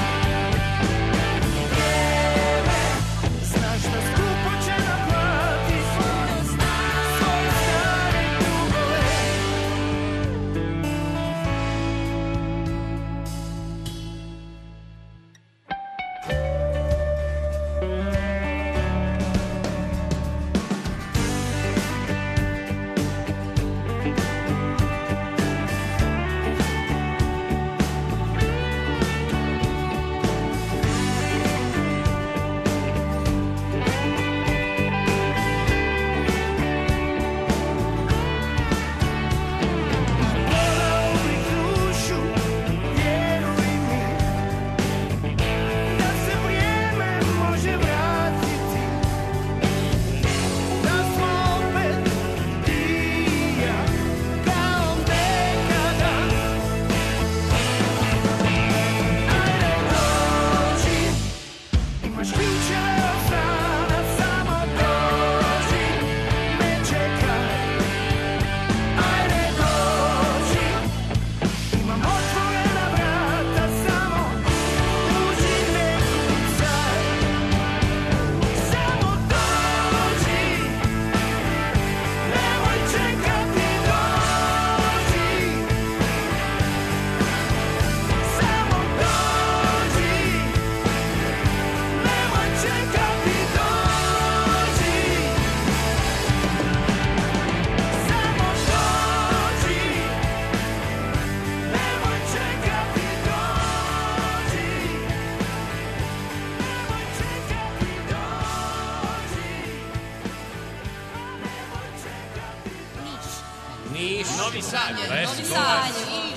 Vrijeme, znaš da skupo će naplati svoje stare dugove. Prodao bih dušu, vjeruj mi, da se vrijeme može vratiti. Da smo opet ti i ja, kao nekada. Ajde dođi, imaš ključeve od strana, samo dođi, ne čekaj. Ajde dođi, imam otvorena vrata, samo uđi, ne kucaj. Samo dođi, nemoj čekati, dođi. Samo dođi, nemoj čekati, dođi. Samo dođi, nemoj čekati, dođi. Nemoj čekati, dođi. Niš, Novi Sad, Novi Sad,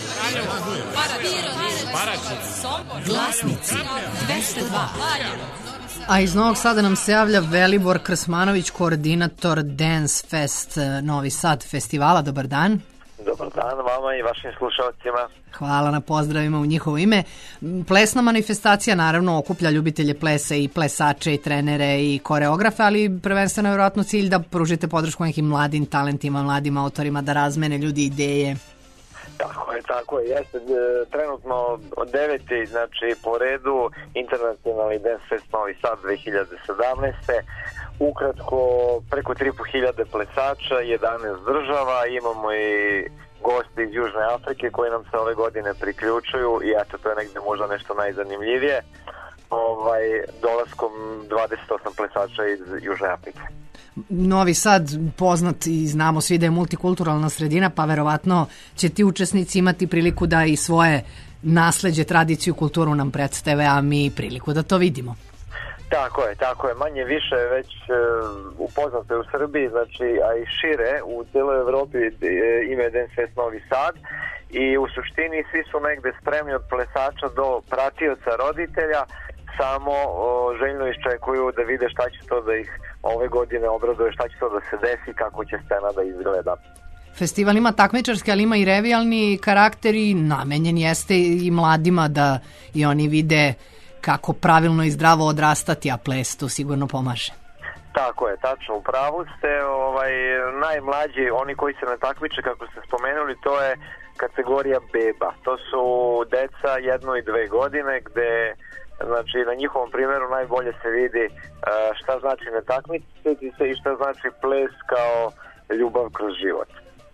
Paraćin, Sombor, Glasnici dvesta dva. A iz Novog Sada nam se javlja Velibor Krsmanović, koordinator Dance Fest Novi Sad festivala. Dobar dan. Dobar dan vama i vašim slušalcima. Hvala na pozdravima u njihovo ime. Plesna manifestacija naravno okuplja ljubitelje plesa i plesače i trenere i koreografe, ali prvenstveno je vjerojatno cilj da pružite podršku nekim mladim talentima, mladim autorima, da razmene ljudi ideje. Tako je, tako je. Jeste trenutno deveti, znači po redu, internacionalni Dance Fest Novi Sad dve hiljade sedamnaeste. Ukratko, preko tri i po hiljade plesača, jedanaest država, imamo i gosti iz Južne Afrike koji nam se ove godine priključuju i eto, to je negde možda nešto najzanimljivije, ovaj, dolaskom dvadeset osam plesača iz Južne Afrike. Novi Sad poznat i znamo svi da je multikulturalna sredina, pa verovatno će ti učesnici imati priliku da i svoje nasleđe, tradiciju, kulturu nam predstave, a mi priliku da to vidimo. Tako je, tako je. Manje više već e, upoznato je u Srbiji, znači, a i šire, u cijeloj Evropi e, ime Dance Fest Novi Sad i u suštini svi su negde spremni od plesača do pratioca roditelja, samo o, željno iščekuju da vide šta će to da ih ove godine obraduje, šta će to da se desi, kako će scena da izgleda. Festival ima takmičarski, ali ima i revijalni karakter i namenjen jeste i mladima da i oni vide kako pravilno i zdravo odrastati, a ples tu sigurno pomaže. Tako je, tačno, u pravu ste. Ovaj, najmlađi, oni koji se ne takmiče, kako ste spomenuli, to je kategorija beba. To su deca jedno i dve godine, gde znači, na njihovom primjeru najbolje se vidi šta znači ne takmičiti se i šta znači ples kao ljubav kroz život.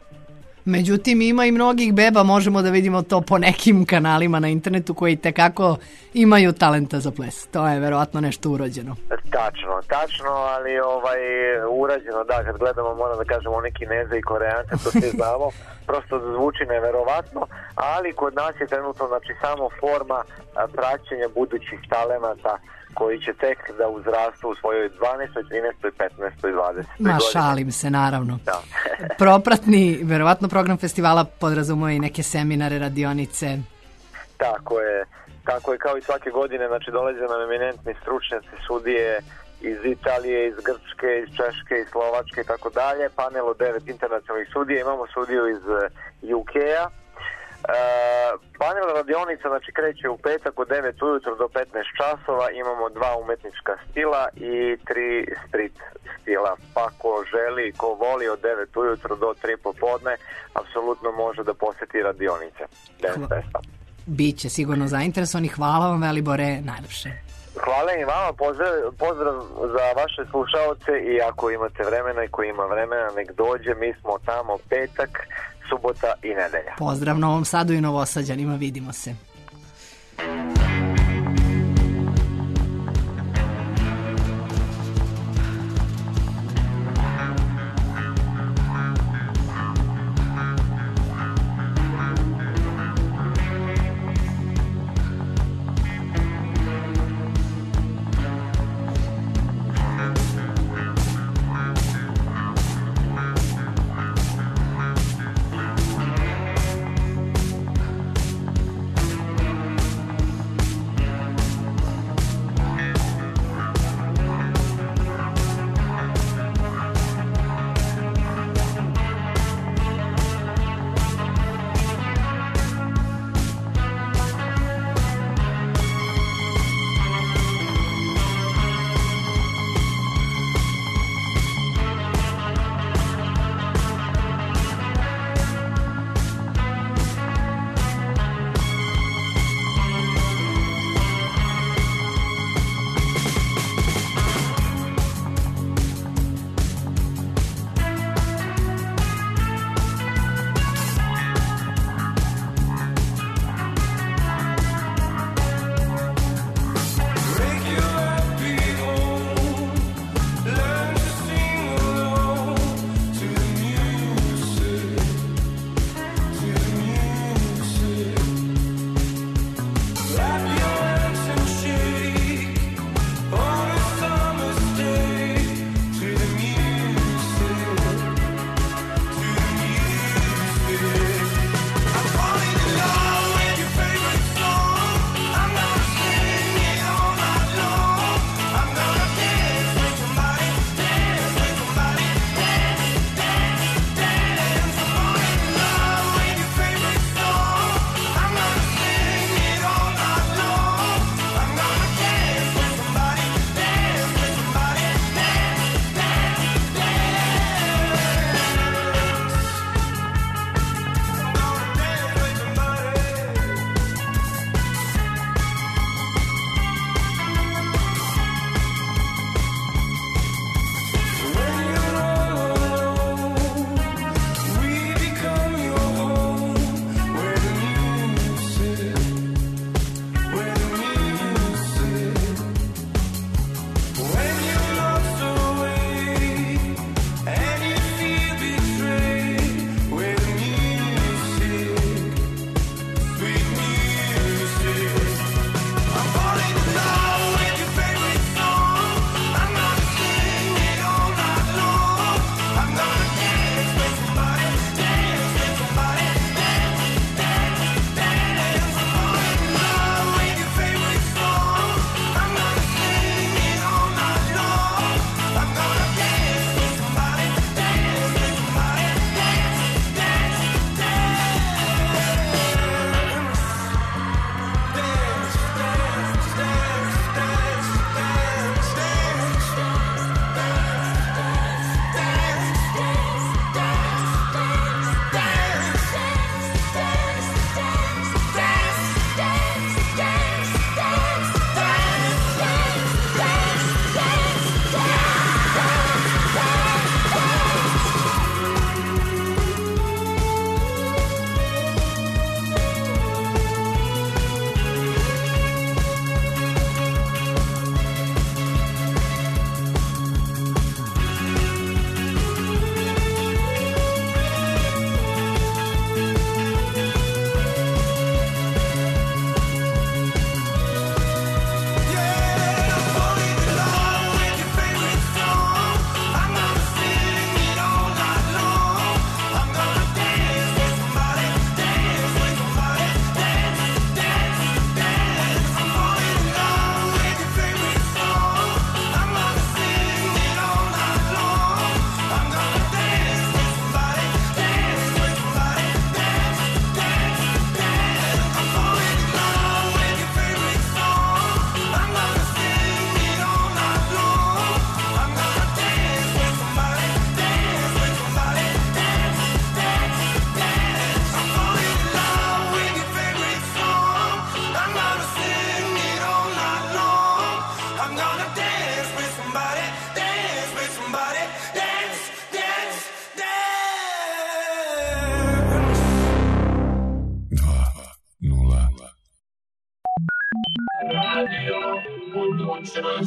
Međutim, ima i mnogih beba, možemo da vidimo to po nekim kanalima na internetu koji tekako imaju talenta za ples. To je verovatno nešto urođeno. Tačno, tačno, ali ovaj, urađeno, da, kad gledamo, moram da kažemo, one Kineze i Koreance, to svi znamo, prosto zvuči neverovatno, ali kod nas je trenutno, znači, samo forma praćenja budućih talenata koji će tek da uzrastu u svojoj dvanaestoj, trinaestoj, petnaestoj, dvadesetoj Ma, godini. šalim se, naravno. Da. Propratni, verovatno program festivala podrazumuje i neke seminare, radionice. Tako je, tako je, kao i svake godine, znači dolaze nam eminentni stručnjaci, sudije iz Italije, iz Grčke, iz Češke, iz Slovačke i tako dalje, panel od devet internacionalnih sudija, imamo sudiju iz U K-a. Uh, panel radionica, znači, kreće u petak od devet ujutro do petnaest časova, imamo dva umetnička stila i tri street stila, pa ko želi, ko voli od devet ujutro do tri popodne, apsolutno može da poseti radionice Dance Festa. Biće sigurno zainteresovani. Hvala vam, Velibore, najlepše. Hvala i vama, pozdrav, pozdrav za vaše slušaoce i ako imate vremena i ko ima vremena, nek dođe, mi smo tamo petak, subota i nedelja. Pozdrav Novom Sadu i Novosađanima, vidimo se.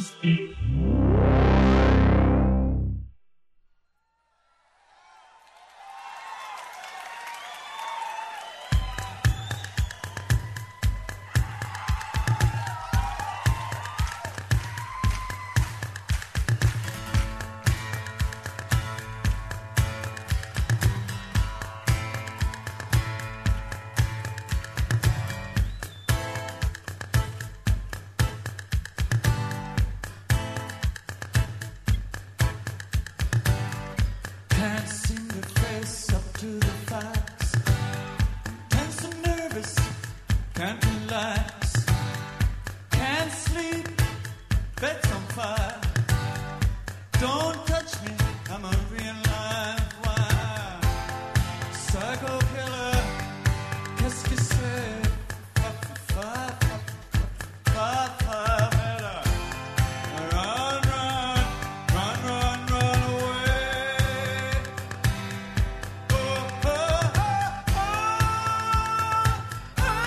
Can't seem to face up to the facts. Tense and nervous, can't relax. Can't sleep, bed's on fire. Don't touch me, I'm a real live wire. Psycho killer, qu'est-ce que c'est? Fa, fa, fa, fa, fa, fa, run, run, run, run, run away. Oh, oh, oh, oh,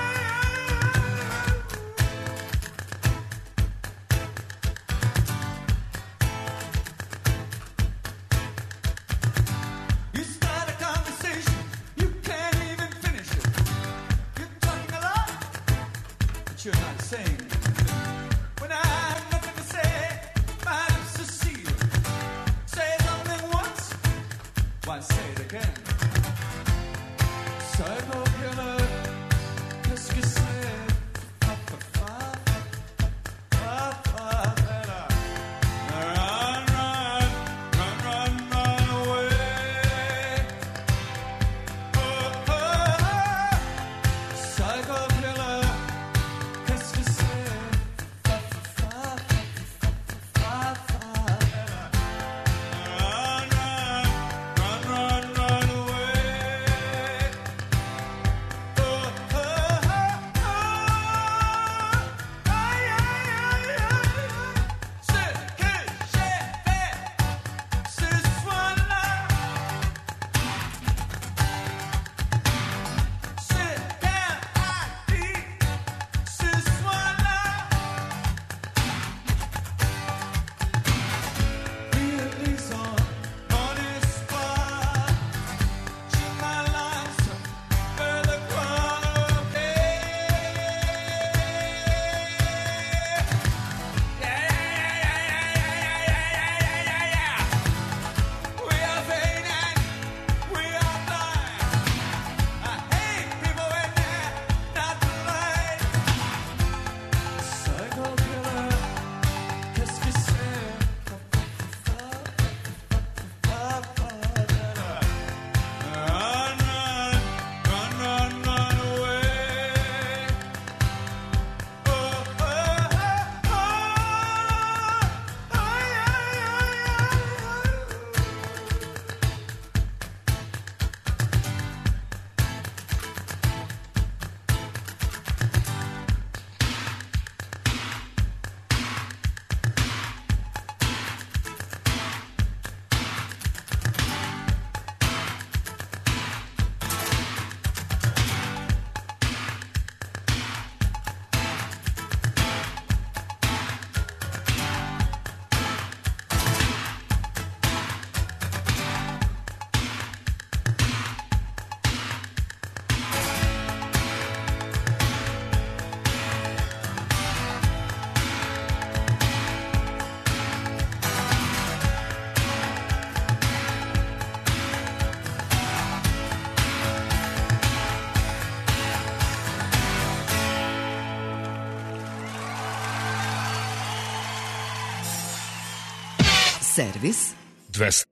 You start a conversation, you can't even finish it. You're talking a lot, but you're not saying anything. When I have nothing to say, my lips are sealed. Say something once, why say it again? Psycho killer, qu'est-ce que c'est? Fa, fa, fa, fa, fa, fa, fa. Run, run, run, run, run away. Oh, oh, oh. Psycho killer, qu'est-ce que c'est? Fa, fa, fa, fa, fa, fa, fa. Run, run, run, run, run away. Oh, oh, oh, oh. Ay, ay, ay, ay, ay. Ce que j'ai fait ce soir-là, ce qu'elle a dit ce soir-là, réalisons mon espoir. Je me lance vers le croquet. Yeah, yeah, yeah, yeah, yeah, yeah, yeah, yeah, yeah. We are vain and we are blind. I hate people when they're not polite. Psycho killer, qu'est-ce que c'est? Run, run, run, run, run away. Oh, oh, oh, oh. Ay, ay, ay, ay, ay. Servis dvesta.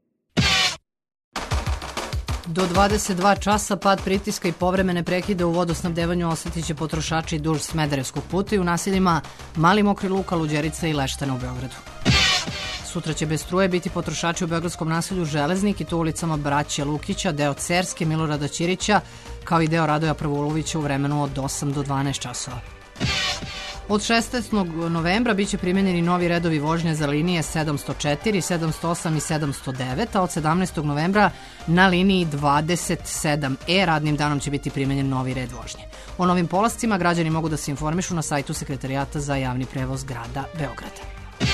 Do dvadeset dva časa pad pritiska i povremene prekide u vodosnabdevanju osjetit će potrošači duž Smederevskog puta i u naseljima Mali Mokri Luka, Luđerica i Leštane u Beogradu. Sutra će bez struje biti potrošači u beogradskom naselju Železnik i to ulicama Braće Lukića, deo Cerske, Milorada Ćirića, kao i deo Radoja Prvoulovića u vremenu od osam do dvanaest časova. Od šesnaestog novembra biće primjenjeni novi redovi vožnje za linije sedamsto četiri, sedamsto osam i sedamsto devet, a od sedamnaestog novembra na liniji dvadeset sedam E radnim danom će biti primjenjen novi red vožnje. O novim polascima građani mogu da se informišu na sajtu Sekretarijata za javni prevoz grada Beograda.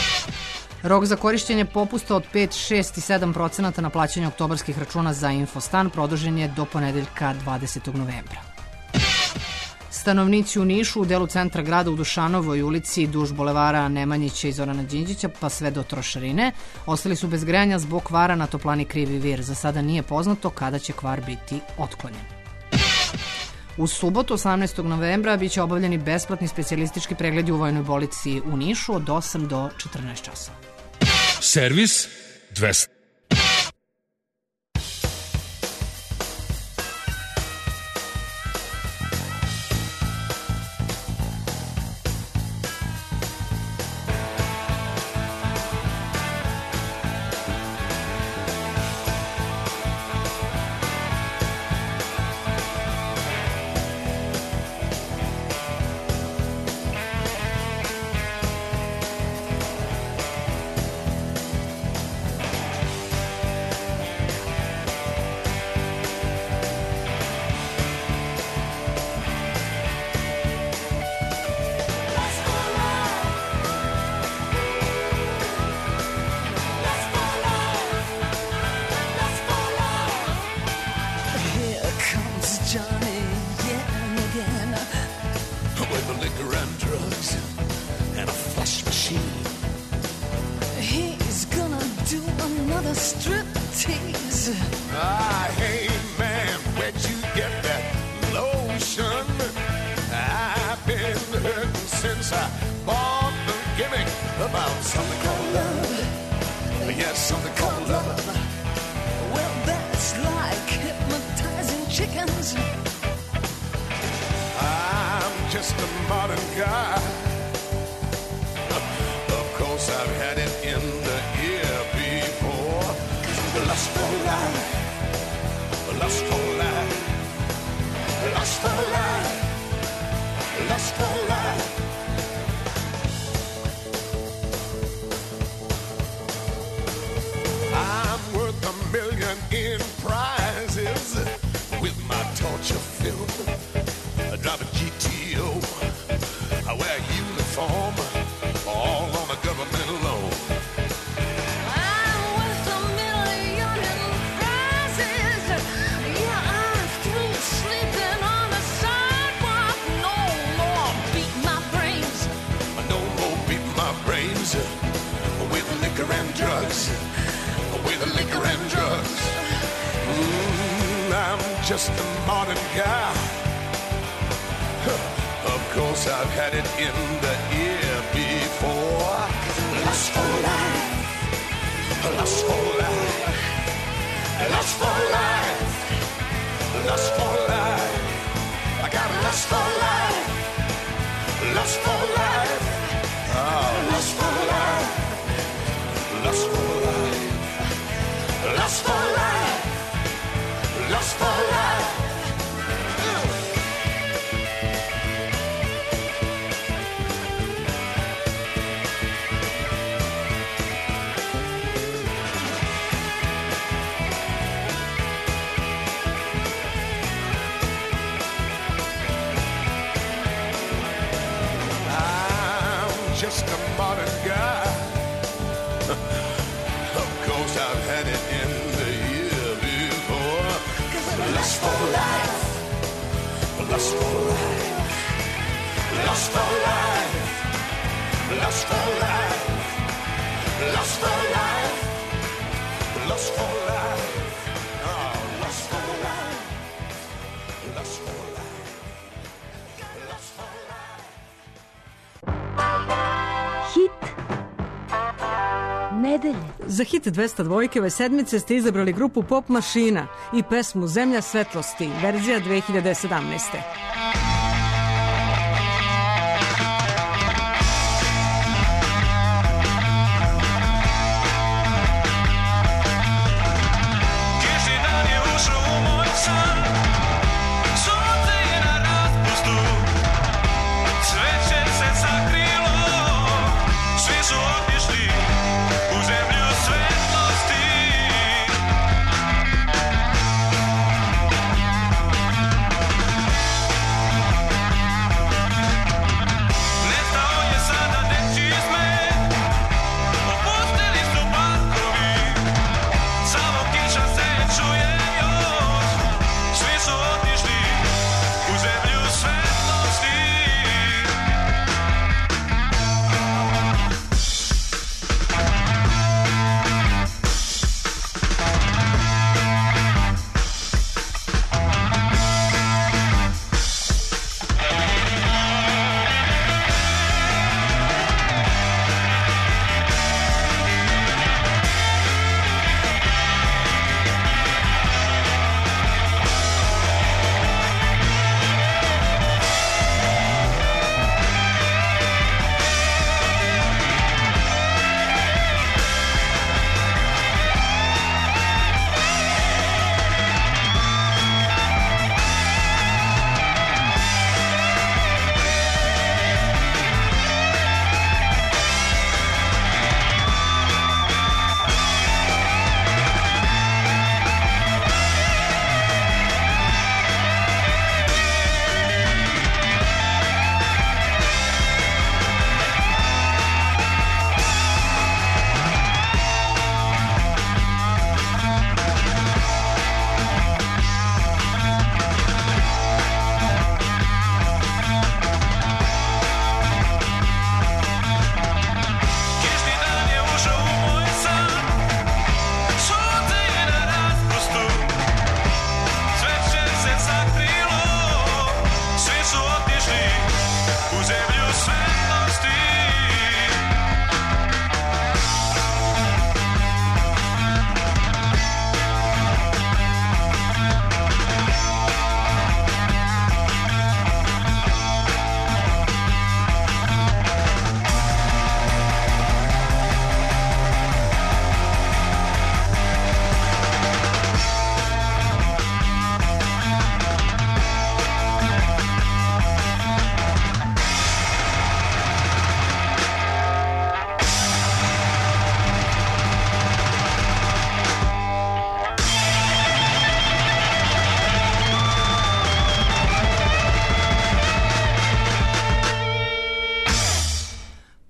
Rok za korišćenje popusta od pet, šest i sedam procenata na plaćanje oktobarskih računa za Infostan produžen je do ponedeljka dvadesetog novembra. Stanovnici u Nišu u delu centra grada u Dušanovoj ulici duž bulevara Nemanjića i Zorana Đinđića pa sve do Trošarine ostali su bez grejanja zbog kvara na toplani Krivi Vir. Za sada nije poznato kada će kvar biti otklonjen. U subotu, osamnaestog novembra, biće obavljeni besplatni specijalistički pregledi u Vojnoj bolnici u Nišu od osam do četrnaest časova. Servis dvesta. Just a modern guy. Of course, I've had it in the ear before. Lust for life, lust for life, lust for life, lust for life. I got lust for life, lust for life, oh, lust for life, lust for life, lust for life. Lust for life. I'm just a modern guy. Of course, I've had it in the year before. Lust for life, lust for life, lust for life, lust for life, lust for life, lust for life, oh, lust for life, lust for life, lust for life. Hit nedelje. Za hit dvesta dvojke ove sedmice ste izabrali grupu Pop Mašina i pesmu Zemlja svetlosti, verzija dve hiljade sedamnaeste. Svetlosti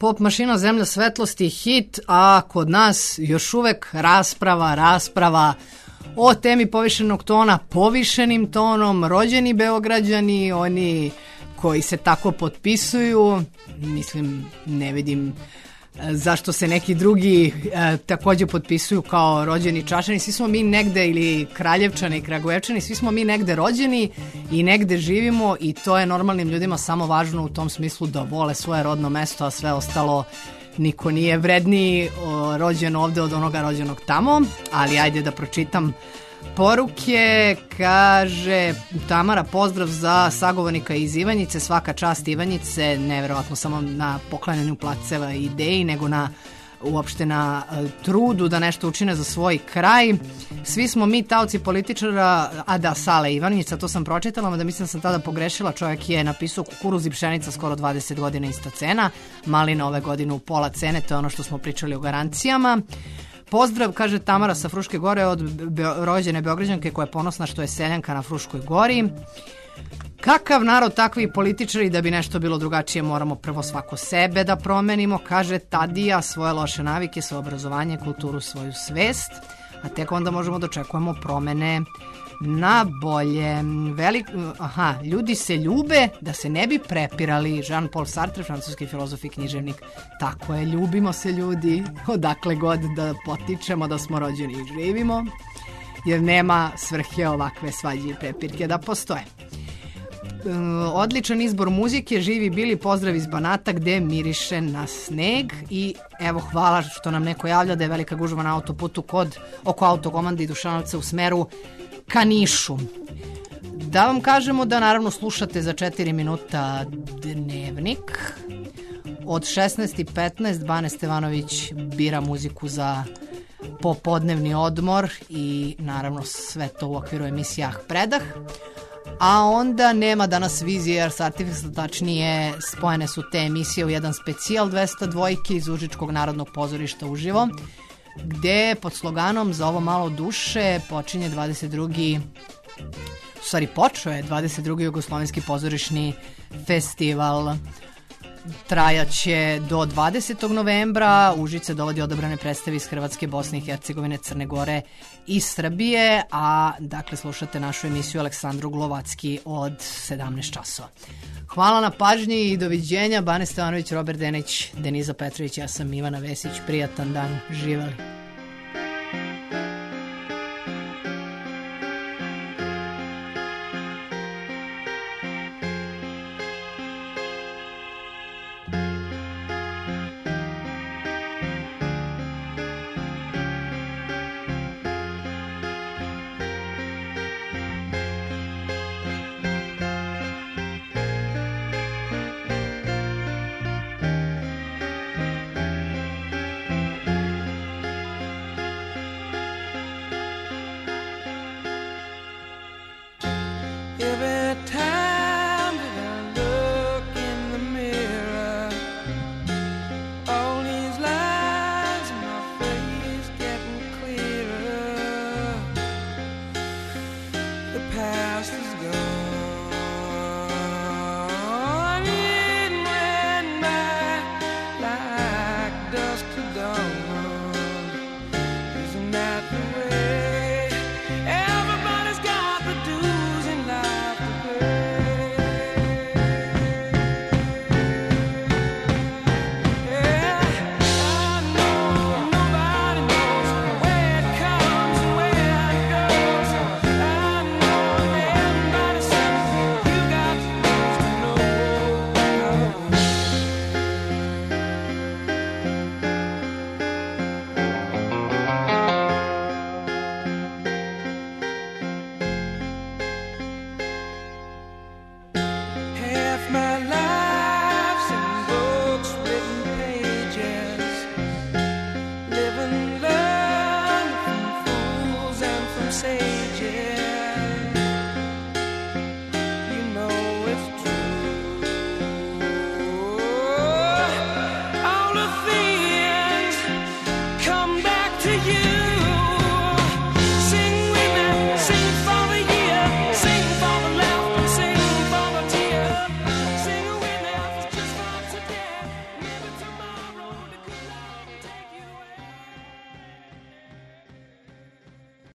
Pop mašina Zemlja svetlosti hit, a kod nas još uvek rasprava, rasprava o temi povišenog tona, povišenim tonom, rođeni Beograđani, oni koji se tako potpisuju, mislim, ne vidim zašto se neki drugi e, takođe potpisuju kao rođeni Čačani. Svi smo mi negde, ili Kraljevčani i Kragujevčani, svi smo mi negde rođeni i negde živimo i to je normalnim ljudima samo važno u tom smislu da vole svoje rodno mesto, a sve ostalo niko nije vredniji o, rođen ovde od onoga rođenog tamo. Ali ajde da pročitam poruke. Kaže Tamara, pozdrav za sagovornika iz Ivanjice, svaka čast Ivanjice, neverovatno samo na poklanjanju placeva i ideji, nego na uopšte na uh, trudu da nešto učine za svoj kraj. Svi smo mi taoci političara, a da, Sale Ivanjica, to sam pročitala, da mislim da sam tada pogrešila, čovjek je napisao kukuruz i pšenica skoro dvadeset godina ista cena, malina ove godine u pola cene, to je ono što smo pričali o garancijama. Pozdrav, kaže Tamara sa Fruške gore od Be- rođene Beograđanke koja je ponosna što je seljanka na Fruškoj gori. Kakav narod, takvi političari, da bi nešto bilo drugačije moramo prvo svako sebe da promenimo, kaže Tadija, svoje loše navike, svoje obrazovanje, kulturu, svoju svest, a tek onda možemo da očekujemo promene na bolje. Velik, aha, ljudi se ljube da se ne bi prepirali. Jean-Paul Sartre, francuski filozof i književnik. Tako je, ljubimo se ljudi, odakle god da potičemo, da smo rođeni i živimo, jer nema svrhe ovakve svađe i prepirke da postoje. Odličan izbor muzike, živi bili, pozdrav iz Banata gde miriše na sneg. I evo, hvala što nam neko javlja da je velika gužva na autoputu kod, oko autokomande i Dušanovca u smeru ka Nišu. Da vam kažemo da naravno slušate za četiri minuta Dnevnik. Od šesnaest i petnaest Bane Stevanović bira muziku za popodnevni odmor i naravno sve to u okviru emisija Predah. A onda nema danas vizije, jer s Artificial, tačnije spojene su te emisije u jedan specijal dvesta dva iz Užičkog narodnog pozorišta uživo, gde pod sloganom Za ovo malo duše počinje dvadeset drugi u stvari počeo je dvadeset drugi Jugoslovenski pozorišni festival. Trajaće do dvadesetog novembra. Užice dovodi odabrane predstave iz Hrvatske, Bosne i Hercegovine, Crne Gore i Srbije, a dakle slušate našu emisiju Aleksandru Glovacki od sedamnaest časova. Hvala na pažnji i doviđenja. Bane Stevanović, Robert Denić, Deniza Petrović, ja sam Ivana Vesić. Prijatan dan, živeli. If